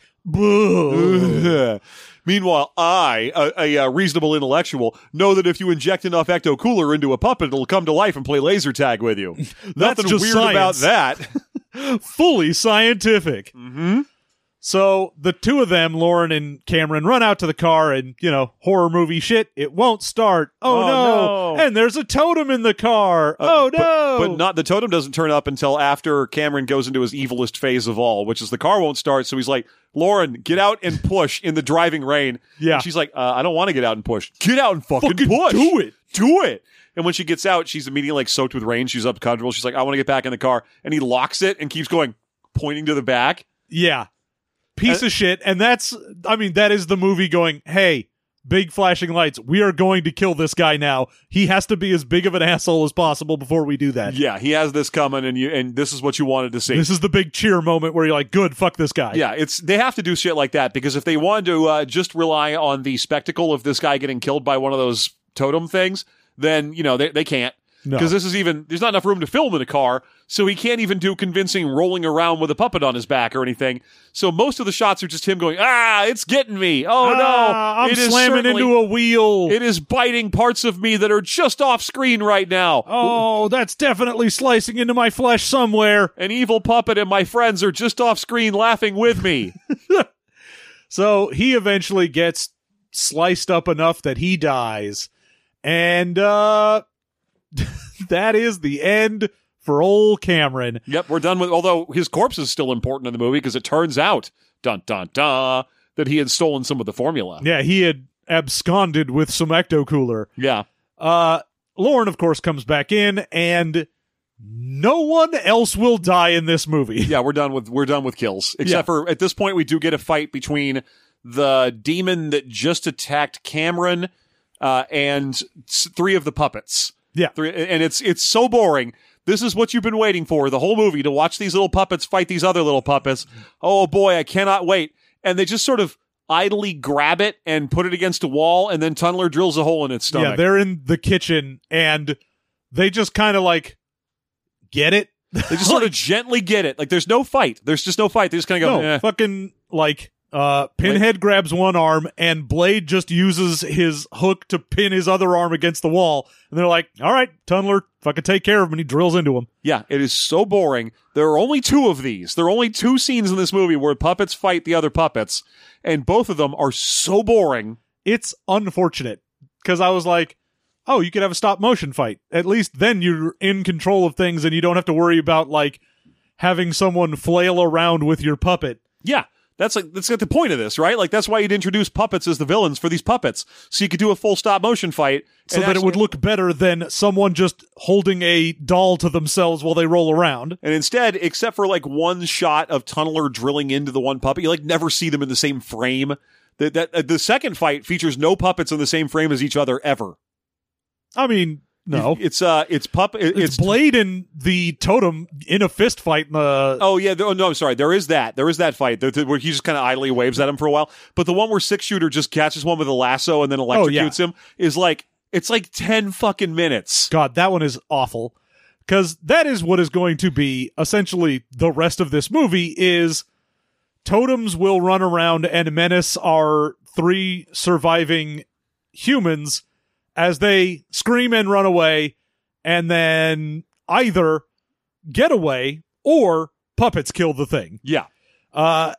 Boo. Meanwhile, I, a, a, a reasonable intellectual, know that if you inject enough ecto cooler into a puppet, it'll come to life and play laser tag with you. Nothing just weird about science. that. Fully scientific. Mm-hmm. So the two of them, Lauren and Cameron, run out to the car and, you know, horror movie shit. It won't start. Oh, Oh, no. no. And there's a totem in the car. Uh, oh, but- no. But not the totem doesn't turn up until after Cameron goes into his evilest phase of all, which is the car won't start. So he's like, Lauren, get out and push in the driving rain. Yeah. And she's like, uh, I don't want to get out and push. Get out and fucking, Fucking push. do it. Do it. And when she gets out, she's immediately like soaked with rain. She's up comfortable. She's like, I want to get back in the car. And he locks it and keeps going, pointing to the back. Yeah. Piece Uh, of shit. And that's, I mean, that is the movie going, hey, big flashing lights. We are going to kill this guy now. He has to be as big of an asshole as possible before we do that. Yeah, he has this coming, and you and this is what you wanted to see. This is the big cheer moment where you're like, good, fuck this guy. Yeah, it's they have to do shit like that because if they wanted to uh, just rely on the spectacle of this guy getting killed by one of those totem things, then you know they they can't. No. Because this is even there's not enough room to film in a car, so he can't even do convincing rolling around with a puppet on his back or anything. So most of the shots are just him going, ah, it's getting me. Oh Ah, no, I'm it is slamming certainly- into a wheel. It is biting parts of me that are just off screen right now. oh, that's definitely slicing into my flesh somewhere. An evil puppet and my friends are just off screen laughing with me. So he eventually gets sliced up enough that he dies. And uh that is the end for old Cameron. Yep, we're done with. Although his corpse is still important in the movie because it turns out, dun dun dun, that he had stolen some of the formula. Yeah, he had absconded with some ecto cooler. Yeah, Uh Lauren, of course, comes back in, and no one else will die in this movie. yeah, we're done with we're done with kills. Except Yeah. for at this point, we do get a fight between the demon that just attacked Cameron uh, and s- three of the puppets. Yeah. Three, and it's it's so boring. This is what you've been waiting for the whole movie, to watch these little puppets fight these other little puppets. Oh boy, I cannot wait. And they just sort of idly grab it and put it against a wall, and then Tunneler drills a hole in its stomach. Yeah, they're in the kitchen, and they just kind of like get it. They just sort of gently get it. Like there's no fight. There's just no fight. They just kind of go, No, eh. fucking like uh Pinhead grabs one arm and Blade just uses his hook to pin his other arm against the wall, and they're like, all right, Tunneler, fucking take care of him, and he drills into him. Yeah, it is so boring. There are only two of these. There are only two scenes in this movie where puppets fight the other puppets, and both of them are so boring. It's unfortunate because I was like, oh, you could have a stop motion fight. At least then you're in control of things and you don't have to worry about like having someone flail around with your puppet. Yeah, that's like that's like the point of this, right? Like that's why you'd introduce puppets as the villains for these puppets, so you could do a full stop motion fight, So and that it actually- would look better than someone just holding a doll to themselves while they roll around. And instead, except for like one shot of Tunneler drilling into the one puppet, you like never see them in the same frame. The, that uh, the second fight features no puppets in the same frame as each other ever. I mean, no. It's uh, it's pup. It, It's, it's Blade and the Totem in a fist fight in the. Oh yeah, there, oh, no, I'm sorry. There is that. There is that fight the, the, where he just kind of idly waves at him for a while. But the one where Six Shooter just catches one with a lasso and then electrocutes Oh, yeah. him is like it's like ten fucking minutes. God, that one is awful. Because that is what is going to be essentially the rest of this movie is totems will run around and menace our three surviving humans as they scream and run away, and then either get away or puppets kill the thing. Yeah, Uh,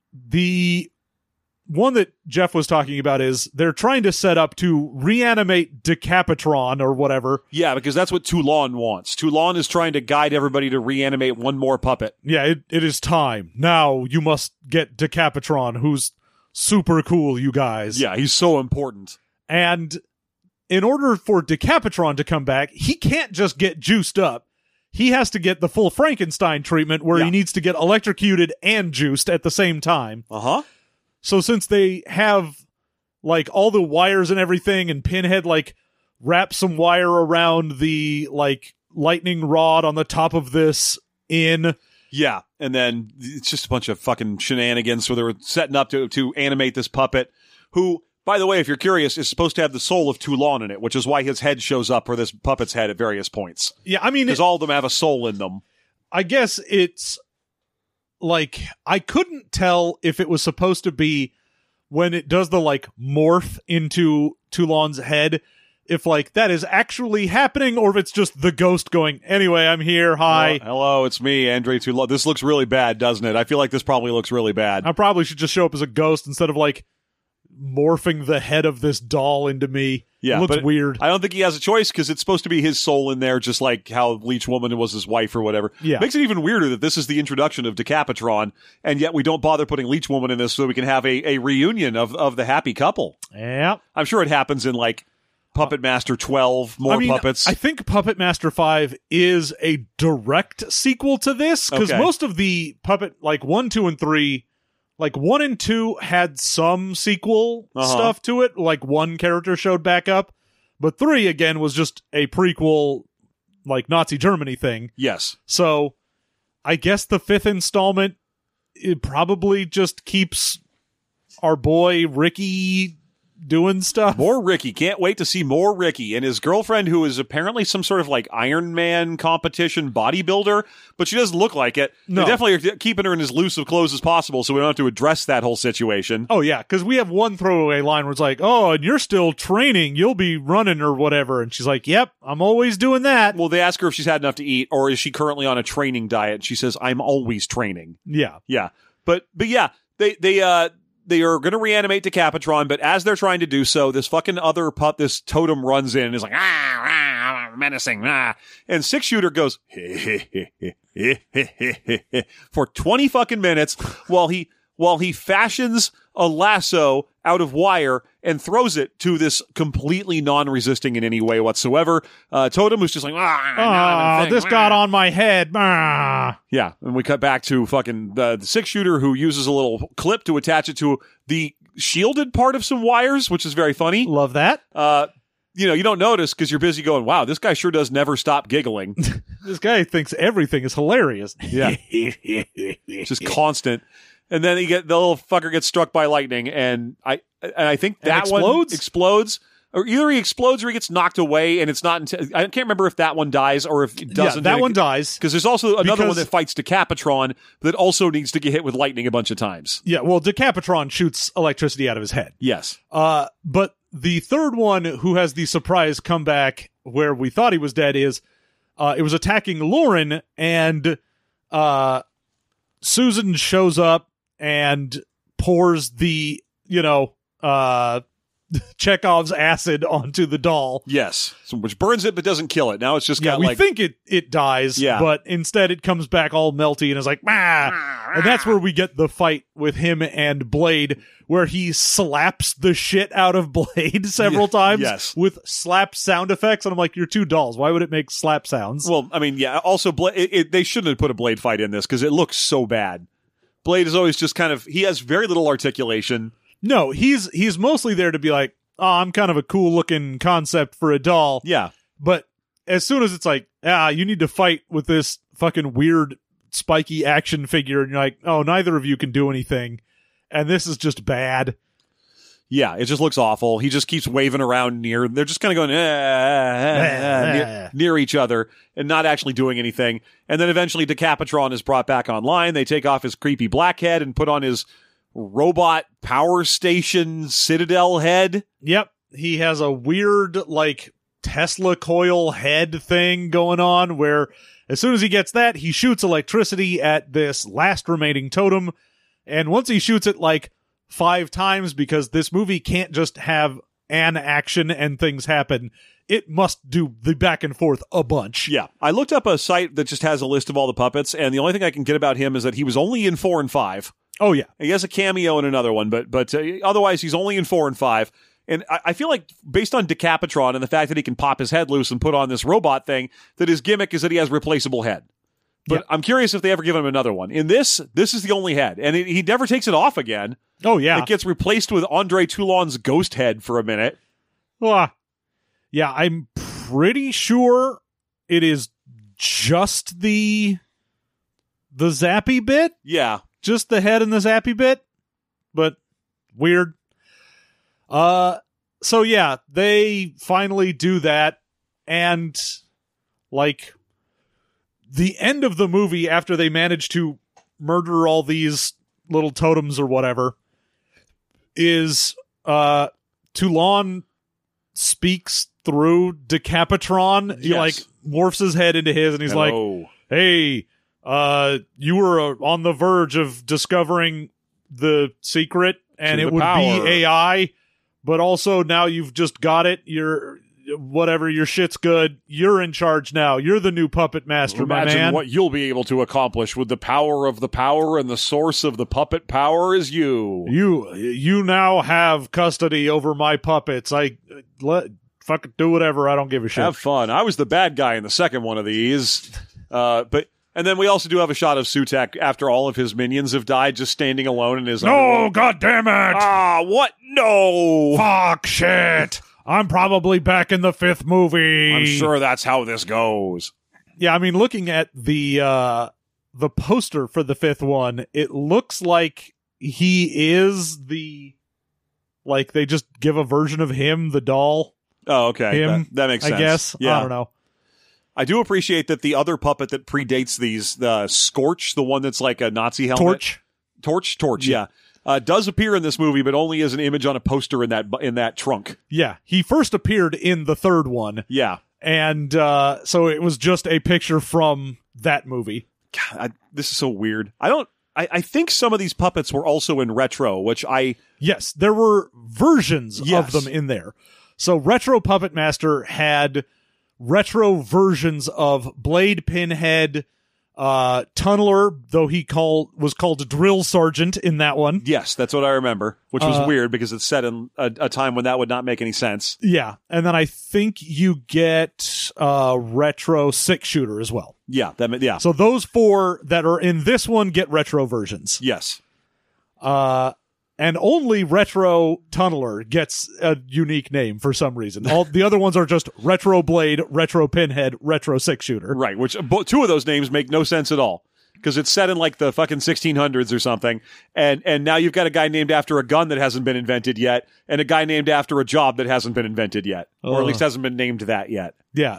the one that Jeff was talking about is they're trying to set up to reanimate Decapitron or whatever. yeah, because that's what Toulon wants. Toulon is trying to guide everybody to reanimate one more puppet. Yeah, it, it is time. Now you must get Decapitron, who's super cool, you guys. Yeah, he's so important. And in order for Decapitron to come back, he can't just get juiced up. He has to get the full Frankenstein treatment where Yeah. he needs to get electrocuted and juiced at the same time. Uh huh. So since they have like all the wires and everything, and Pinhead like wraps some wire around the like lightning rod on the top of this in. Yeah, and then it's just a bunch of fucking shenanigans. So they were setting up to to animate this puppet, who, by the way, if you're curious, is supposed to have the soul of Toulon in it, which is why his head shows up for this puppet's head at various points. Yeah, I mean, Because all of them have a soul in them. I guess it's like I couldn't tell if it was supposed to be when it does the like morph into Toulon's head, if like that is actually happening or if it's just the ghost going, anyway, I'm here, hi. Hello, hello, it's me, Andre Toulon. This looks really bad, doesn't it? I feel like this probably looks really bad. I probably should just show up as a ghost instead of like morphing the head of this doll into me. Yeah, it looks but weird. I don't think he has a choice because it's supposed to be his soul in there, just like how Leech Woman was his wife or whatever. Yeah. Makes it even weirder that this is the introduction of Decapitron, and yet we don't bother putting Leech Woman in this so we can have a, a reunion of, of the happy couple. Yeah. I'm sure it happens in like Puppet Master twelve, more I mean, puppets. I think Puppet Master five is a direct sequel to this because Okay. most of the Puppet, like one, two, and three, like one and two had some sequel Uh-huh. stuff to it. Like one character showed back up, but three again was just a prequel, like Nazi Germany thing. yes. So I guess the fifth installment, it probably just keeps our boy Ricky doing stuff. More Ricky. Can't wait to see more Ricky and his girlfriend, who is apparently some sort of like Iron Man competition bodybuilder, but she doesn't look like it. No. They definitely are keeping her in as loose of clothes as possible so we don't have to address that whole situation. Oh, yeah, because we have one throwaway line where it's like, oh, and you're still training. You'll be running or whatever. And she's like, yep, I'm always doing that. Well, they ask her if she's had enough to eat or is she currently on a training diet. And she says, I'm always training. Yeah. Yeah. But, but yeah, they, they, uh, they are going to reanimate Decapitron, but as they're trying to do so, this fucking other pup, this totem runs in and is like, ah, ah, menacing, ah. And Six Shooter goes, for twenty fucking minutes while he, while he fashions a lasso out of wire and throws it to this completely non-resisting in any way whatsoever. Uh, Totem was just like, ah, Oh, thing, this ah." got on my head. Ah. Yeah, and we cut back to fucking the, the six shooter who uses a little clip to attach it to the shielded part of some wires, which is very funny. Love that. Uh, you know, you don't notice because you're busy going, wow, this guy sure does never stop giggling. This guy thinks everything is hilarious. Yeah. It's just constant. And then he get the little fucker gets struck by lightning, and I and I think And that one explodes? explodes. Or either he explodes or he gets knocked away, and it's not until I can't remember if that one dies or if it Yeah, doesn't. that one dies. Because there's also another one Because- that fights Decapitron that also needs to get hit with lightning a bunch of times. Yeah, well, Decapitron shoots electricity out of his head. Yes. Uh, but the third one, who has the surprise comeback where we thought he was dead, is uh, it was attacking Lauren, and uh, Susan shows up and pours the, you know, uh, Chekhov's acid onto the doll. Yes. So, which burns it but doesn't kill it. Now it's just Yeah, got we like think it it dies, Yeah. but instead it comes back all melty and is like, ah! And that's where we get the fight with him and Blade, where he slaps the shit out of Blade several Yeah, times yes. with slap sound effects. And I'm like, you're two dolls. Why would it make slap sounds? Well, I mean, yeah. Also, Bla- it, it, they shouldn't have put a Blade fight in this because it looks so bad. Blade is always just kind of he has very little articulation. No, he's he's mostly there to be like, oh, I'm kind of a cool looking concept for a doll. Yeah. But as soon as it's like, ah, you need to fight with this fucking weird spiky action figure, and you're like, oh, neither of you can do anything, and this is just bad. Yeah, it just looks awful. He just keeps waving around near. They're just kind of going eh, eh, eh, near, near each other and not actually doing anything. And then eventually Decapitron is brought back online. They take off his creepy black head and put on his robot power station Citadel head. Yep, he has a weird, like, Tesla coil head thing going on where as soon as he gets that, he shoots electricity at this last remaining totem. And once he shoots it, like, five times, because this movie can't just have an action and things happen. It must do the back and forth a bunch. Yeah. I looked up a site that just has a list of all the puppets, and the only thing I can get about him is that he was only in four and five. Oh, yeah. He has a cameo in another one, but but uh, otherwise he's only in four and five. And I, I feel like based on Decapitron and the fact that he can pop his head loose and put on this robot thing, that his gimmick is that he has replaceable head. But Yep. I'm curious if they ever give him another one. In this, this is the only head, and it, he never takes it off again. Oh, yeah. It gets replaced with Andre Toulon's ghost head for a minute. Ah. Yeah, I'm pretty sure it is just the the zappy bit. Yeah. Just the head and the zappy bit. But weird. Uh, so yeah, they finally do that, and like the end of the movie, after they manage to murder all these little totems or whatever, is uh Toulon speaks through Decapitron. He Yes. like morphs his head into his, and he's like, Hello. hey, uh, you were uh, on the verge of discovering the secret, and To it the would power. be A I, but also now you've just got it. You're whatever, your shit's good. You're in charge now. You're the new puppet master, my Imagine man. what you'll be able to accomplish with the power of the power, and the source of the puppet power is you. You you now have custody over my puppets. I let fucking do whatever. I don't give a shit. Have fun. I was the bad guy in the second one of these. Uh, but and then we also do have a shot of Sutek after all of his minions have died, just standing alone in his no, underworld. god damn it! Ah, what? No. Fuck shit! I'm probably back in the fifth movie. I'm sure that's how this goes. Yeah, I mean, looking at the uh, the poster for the fifth one, it looks like he is the like they just give a version of him, the doll. Oh, okay. Him, that, that makes sense. I guess. Yeah. I don't know. I do appreciate that the other puppet that predates these, the Scorch, the one that's like a Nazi helmet. Torch. Torch, Torch, yeah. Uh, does appear in this movie, but only as an image on a poster in that in that trunk. Yeah, he first appeared in the third one, Yeah. and uh, so it was just a picture from that movie. God, I, this is so weird. I don't. I, I think some of these puppets were also in retro, which I. Yes, there were versions Yes. of them in there. So Retro Puppet Master had retro versions of Blade, Pinhead, uh, Tunneler, though he called was called Drill Sergeant in that one. Yes, that's what I remember, which was Uh, weird because it's set in a, a time when that would not make any sense. Yeah, and then I think you get uh, Retro Six Shooter as well. Yeah, that ma- yeah. So those four that are in this one get retro versions. Yes. Uh, and only Retro Tunneler gets a unique name for some reason. All the other ones are just Retro Blade, Retro Pinhead, Retro Six Shooter. Right, which bo- two of those names make no sense at all. Because it's set in like the fucking sixteen hundreds or something, and and now you've got a guy named after a gun that hasn't been invented yet, and a guy named after a job that hasn't been invented yet, or at Ugh. least hasn't been named that yet. Yeah.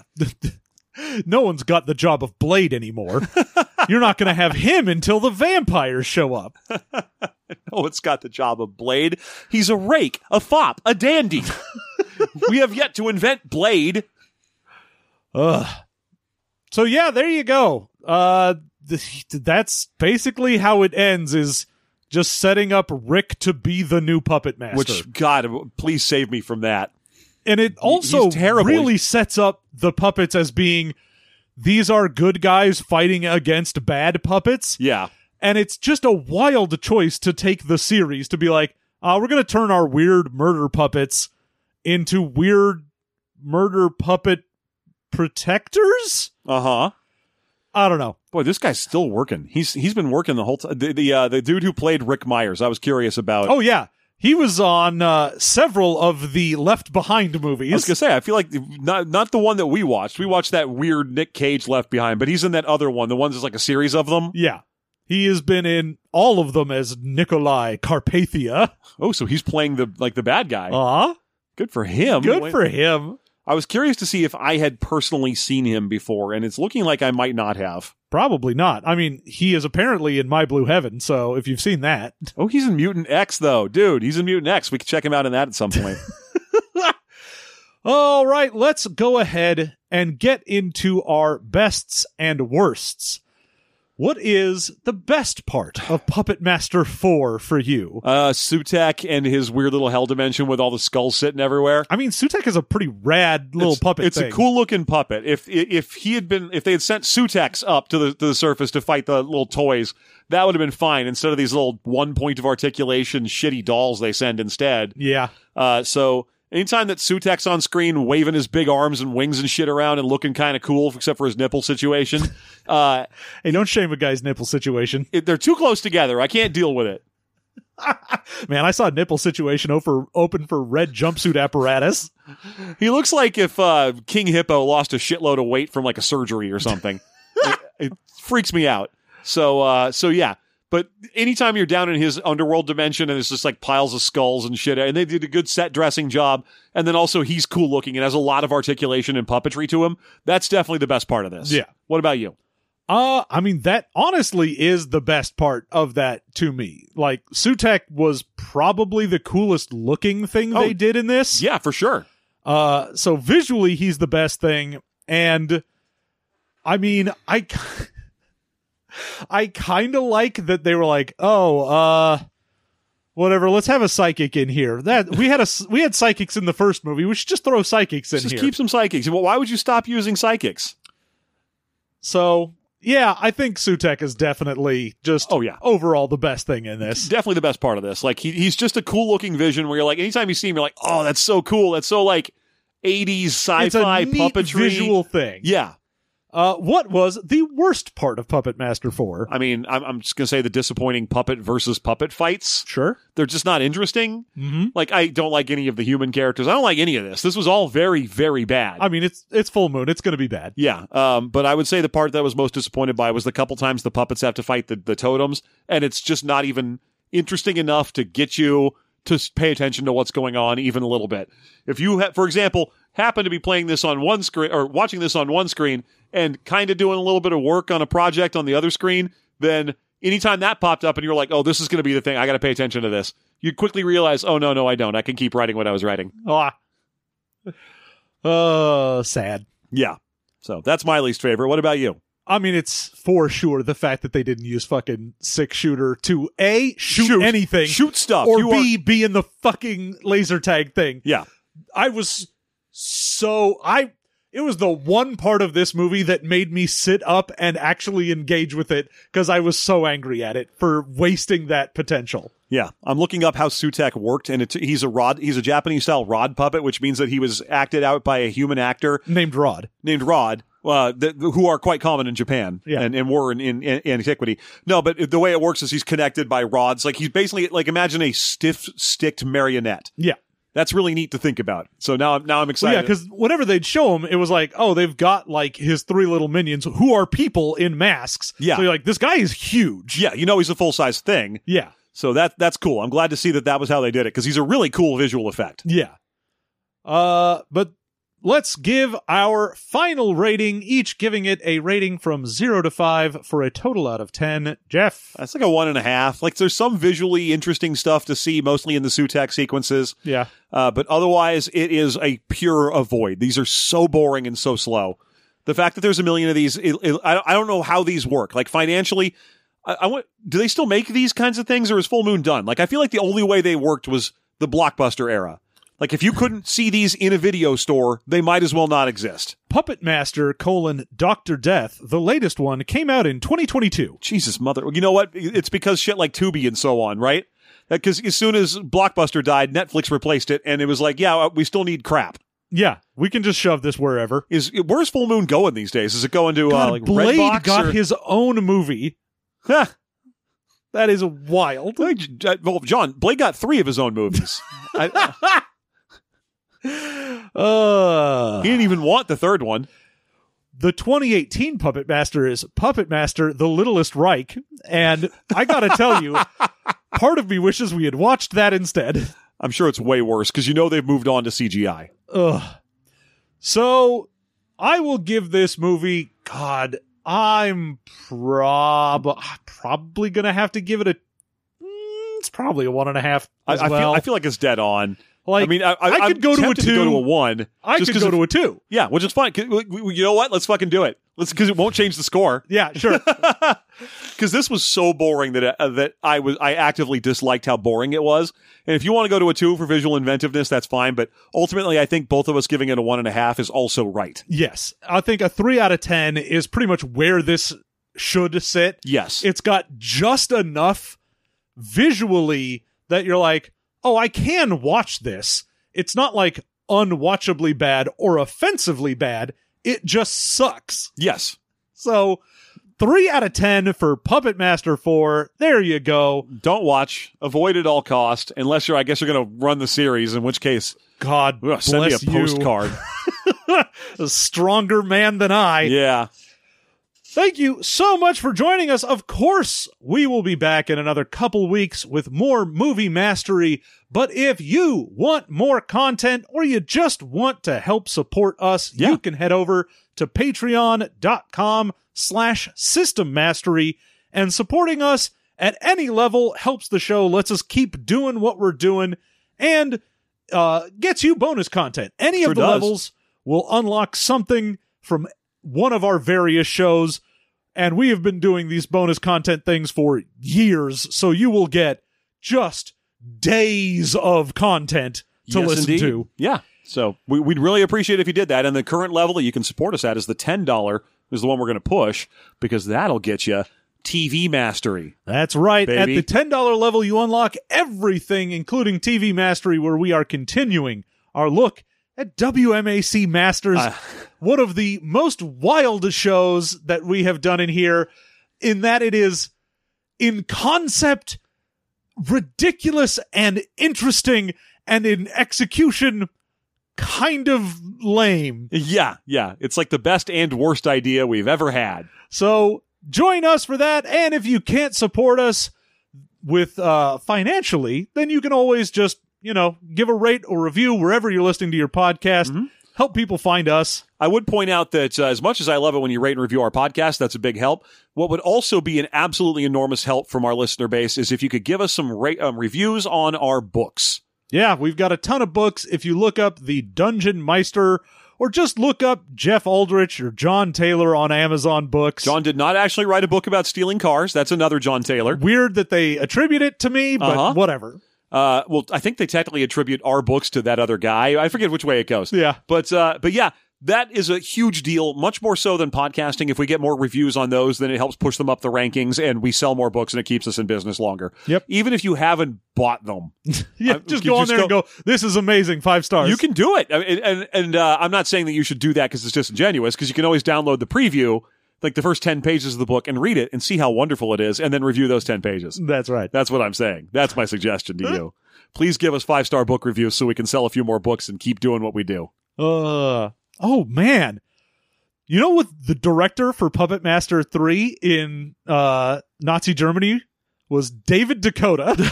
No one's got the job of Blade anymore. You're not going to have him until the vampires show up. Oh, it's got the job of Blade. He's a rake, a fop, a dandy. We have yet to invent Blade. Ugh. So yeah, there you go. Uh, th- that's basically how it ends. Is just setting up Rick to be the new puppet master. Which, God, please save me from that. And it also he's terrible. really sets up the puppets as being, these are good guys fighting against bad puppets. Yeah. And it's just a wild choice to take the series to be like, uh, we're going to turn our weird murder puppets into weird murder puppet protectors? Uh-huh. I don't know. Boy, this guy's still working. He's He's been working the whole time. The, the, uh, the dude who played Rick Myers, I was curious about. Oh, yeah. He was on uh, several of the Left Behind movies. I was gonna say, I feel like not not the one that we watched. We watched that weird Nick Cage Left Behind, but he's in that other one. The one that's like a series of them. Yeah. He has been in all of them as Nikolai Carpathia. Oh, so he's playing the like the bad guy. Uh-huh. Good for him. Good Wait- for him. I was curious to see if I had personally seen him before, and it's looking like I might not have. Probably not. I mean, he is apparently in My Blue Heaven, so if you've seen that. Oh, he's in Mutant X, though. Dude, he's in Mutant X. We could check him out in that at some point. All right, let's go ahead and get into our bests and worsts. What is the best part of Puppet Master four for you? uh, Sutek and his weird little hell dimension with all the skulls sitting everywhere. I mean, Sutek is a pretty rad little it's, puppet It's thing. a cool looking puppet. If if he had been, if they had sent Suteks up to the to the surface to fight the little toys, that would have been fine. Instead of these little one point of articulation shitty dolls they send instead. Yeah. Uh, so anytime that Sutek's on screen waving his big arms and wings and shit around and looking kind of cool, except for his nipple situation, uh, Hey, don't shame a guy's nipple situation. it, they're too close together. I can't deal with it. Man, I saw a nipple situation over, open for red jumpsuit apparatus. He looks like if uh, King Hippo lost a shitload of weight from like a surgery or something. it, it freaks me out. So, uh, so yeah. But anytime you're down in his underworld dimension and it's just like piles of skulls and shit, and they did a good set dressing job, and then also he's cool looking and has a lot of articulation and puppetry to him, that's definitely the best part of this. Yeah. What about you? Uh, I mean, that honestly is the best part of that to me. Like, Sutek was probably the coolest looking thing Oh, they did in this. Yeah, for sure. Uh, so visually, he's the best thing. And I mean, I, I kind of like that they were like, oh, uh, whatever, let's have a psychic in here. That we had a, we had psychics in the first movie. We should just throw psychics in Just here. keep some psychics. Well, why would you stop using psychics? So, yeah, I think Sutek is definitely just Oh, yeah. overall the best thing in this. Definitely the best part of this. Like he, he's just a cool looking vision where you're like, anytime you see him, you're like, oh, that's so cool. That's so like eighties It's a sci-fi neat puppetry. visual thing. Yeah. Uh, what was the worst part of Puppet Master four? I mean, I'm, I'm just going to say the disappointing puppet versus puppet fights. Sure. They're just not interesting. Mm-hmm. Like, I don't like any of the human characters. I don't like any of this. This was all very, very bad. I mean, it's it's full moon. It's going to be bad. Yeah, um, but I would say the part that I was most disappointed by was the couple times the puppets have to fight the, the totems, and it's just not even interesting enough to get you to s- pay attention to what's going on even a little bit. If you, ha- for example, happen to be playing this on one screen or watching this on one screen and kind of doing a little bit of work on a project on the other screen, then anytime that popped up and you're like, oh, this is going to be the thing, I got to pay attention to this, you quickly realize, oh, no, no, I don't. I can keep writing what I was writing. Ah. Uh, sad. Yeah. So that's my least favorite. What about you? I mean, it's for sure the fact that they didn't use fucking six shooter to A, shoot, Shoot. anything, Shoot stuff. or You B, are- be in the fucking laser tag thing. Yeah. I was so I it was the one part of this movie that made me sit up and actually engage with it because I was so angry at it for wasting that potential. Yeah, I'm looking up how Sutek worked, and it, he's a rod. He's a Japanese style rod puppet, which means that he was acted out by a human actor Named Rod. named Rod, uh, th- who are quite common in Japan, Yeah. and, and were in, in, in antiquity. No, but the way it works is he's connected by rods. Like he's basically like imagine a stiff sticked marionette. Yeah. That's really neat to think about. So now, now I'm Well, excited. yeah, because whenever they'd show him, it was like, oh, they've got like his three little minions who are people in masks. Yeah. So you're like, this guy is huge. yeah, you know he's a full size thing. Yeah. So that that's cool. I'm glad to see that that was how they did it because he's a really cool visual effect. Yeah. Uh, but let's give our final rating, each giving it a rating from zero to five for a total out of ten. Jeff. That's like a one and a half. Like there's some visually interesting stuff to see, mostly in the Sutek sequences. Yeah. Uh, but otherwise, it is a pure avoid. These are so boring and so slow. The fact that there's a million of these, it, it, I, I don't know how these work. Like financially, I, I want. Do they still make these kinds of things, or is Full Moon done? Like I feel like the only way they worked was the Blockbuster era. Like if you couldn't see these in a video store, they might as well not exist. Puppet Master colon Doctor Death, the latest one, came out in twenty twenty-two. Jesus, mother. You know what? It's because shit like Tubi and so on, right? Because as soon as Blockbuster died, Netflix replaced it, and it was like, yeah, we still need crap. Yeah, we can just shove this wherever. Is where's Full Moon going these days? Is it going to uh, God, like Blade Redbox got or- his own movie. Huh. That is wild. Like, uh, Well, John, Blade got three of his own movies. I, Uh, he didn't even want the third one. the twenty eighteen Puppet Master is Puppet Master, The Littlest Reich. And I gotta tell you, part of me wishes we had watched that instead. I'm sure it's way worse because you know they've moved on to C G I. Ugh. So, I will give this movie, God, I'm prob probably gonna have to give it a, mm, it's probably a one and a half as I, I, well. feel, I feel like it's dead on. Like, I mean, I, I, I could I'm go to a tempted two. go to a one. I just could 'cause go of- to a two. Yeah, which is fine. 'Cause we- we- You know what? Let's fucking do it. Let's because it won't change the score. Yeah, sure. Because this was so boring that uh, that I was I actively disliked how boring it was. And if you want to go to a two for visual inventiveness, that's fine. But ultimately, I think both of us giving it a one and a half is also right. Yes. I think a three out of ten is pretty much where this should sit. Yes, It's got just enough visually that you're like, oh, I can watch this. It's not like unwatchably bad or offensively bad. It just sucks. yes. So, three out of ten for Puppet Master four. There you go. Don't watch. Avoid at all cost. Unless you're, I guess, you're going to run the series. In which case, God ugh, send me a bless you. postcard. A stronger man than I. Yeah. Thank you so much for joining us. Of course, we will be back in another couple weeks with more movie mastery. But if you want more content or you just want to help support us, Yeah. you can head over to patreon.com slash system mastery. And supporting us at any level helps the show, lets us keep doing what we're doing, and uh, gets you bonus content. Any Sure of the does. levels will unlock something from one of our various shows, and we have been doing these bonus content things for years, so you will get just days of content to Yes, listen indeed. to. Yeah. So we, we'd really appreciate it if you did that. And the current level that you can support us at is the ten dollars is the one we're going to push because that'll get you T V mastery. That's right. Baby. At the ten dollars level, you unlock everything, including T V Mastery, where we are continuing our look at W M A C Masters, Uh. one of the most wild shows that we have done in here, in that it is, in concept, ridiculous and interesting, and in execution, kind of lame. Yeah. Yeah. It's like the best and worst idea we've ever had. So join us for that. And if you can't support us with uh, financially, then you can always just, you know, give a rate or review wherever you're listening to your podcast. Mm-hmm. Help people find us. I would point out that uh, as much as I love it when you rate and review our podcast, that's a big help. What would also be an absolutely enormous help from our listener base is if you could give us some ra- um, reviews on our books. Yeah, we've got a ton of books. If you look up the Dungeon Meister or just look up Jeff Aldrich or John Taylor on Amazon Books. John did not actually write a book about stealing cars. That's another John Taylor. Weird that they attribute it to me, but Uh-huh. whatever. Uh, well, I think they technically attribute our books to that other guy. I forget which way it goes. Yeah. But, uh, but yeah, that is a huge deal, much more so than podcasting. If we get more reviews on those, then it helps push them up the rankings and we sell more books and it keeps us in business longer. Yep. Even if you haven't bought them. Yeah, Uh, just you go on just there and go, this is amazing, five stars. You can do it. I mean, and and uh, I'm not saying that you should do that because it's disingenuous, because you can always download the preview, like the first ten pages of the book, and read it and see how wonderful it is, and then review those ten pages. That's right. That's what I'm saying. That's my suggestion to you. Please give us five-star book reviews so we can sell a few more books and keep doing what we do. Uh, oh, man. You know what the director for Puppet Master three in uh, Nazi Germany was? David Dakota.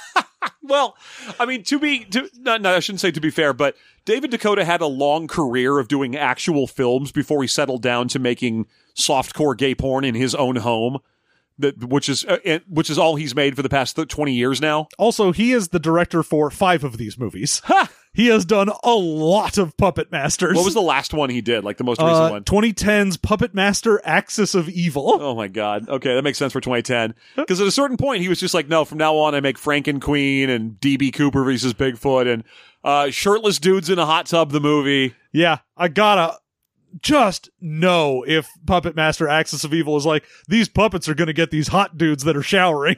Well, I mean, to be, to, no, no, I shouldn't say to be fair, but David Dakota had a long career of doing actual films before he settled down to making softcore gay porn in his own home, that which is uh, and- which is all he's made for the past th- twenty years now. Also, he is the director for five of these movies. Ha! He has done a lot of Puppet Masters. What was the last one he did? Like the most recent uh, one? twenty ten's Puppet Master Axis of Evil. Oh my God. Okay, that makes sense for twenty ten. Because at a certain point, he was just like, no, from now on, I make Franken Queen and D B Cooper versus Bigfoot and uh, shirtless dudes in a hot tub, the movie. Yeah, I gotta just know if Puppet Master Axis of Evil is like, these puppets are gonna get these hot dudes that are showering.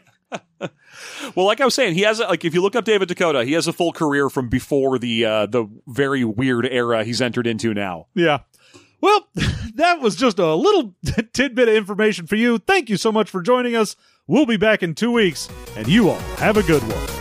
Well, like I was saying, he has a, like if you look up David Dakota, he has a full career from before the uh, the very weird era he's entered into now. Yeah. Well, that was just a little tidbit of information for you. Thank you so much for joining us. We'll be back in two weeks, and you all have a good one.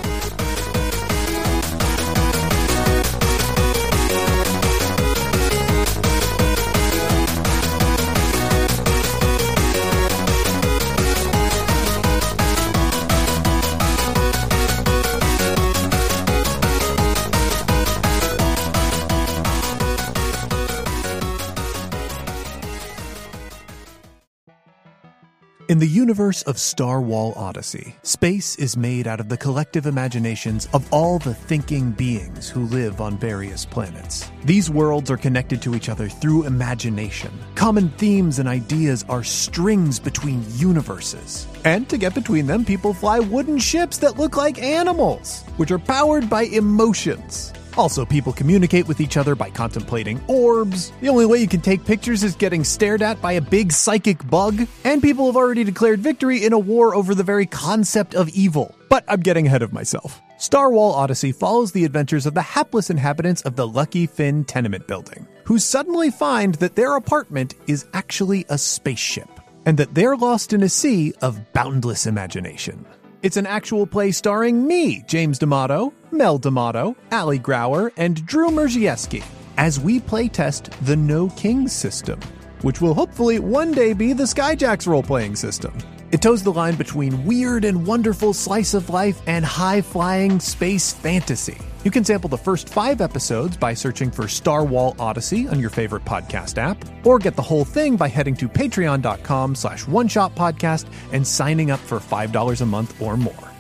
In the universe of Star Wall Odyssey, space is made out of the collective imaginations of all the thinking beings who live on various planets. These worlds are connected to each other through imagination. Common themes and ideas are strings between universes. And to get between them, people fly wooden ships that look like animals, which are powered by emotions. Also, people communicate with each other by contemplating orbs. The only way you can take pictures is getting stared at by a big psychic bug. And people have already declared victory in a war over the very concept of evil. But I'm getting ahead of myself. Star Wall Odyssey follows the adventures of the hapless inhabitants of the Lucky Finn tenement building, who suddenly find that their apartment is actually a spaceship, and that they're lost in a sea of boundless imagination. It's an actual play starring me, James D'Amato, Mel D'Amato, Ali Grauer, and Drew Merzieski, as we playtest the No Kings system, which will hopefully one day be the Skyjacks role-playing system. It toes the line between weird and wonderful slice of life and high-flying space fantasy. You can sample the first five episodes by searching for Star Wall Odyssey on your favorite podcast app, or get the whole thing by heading to patreon.com slash one shot podcast and signing up for five dollars a month or more.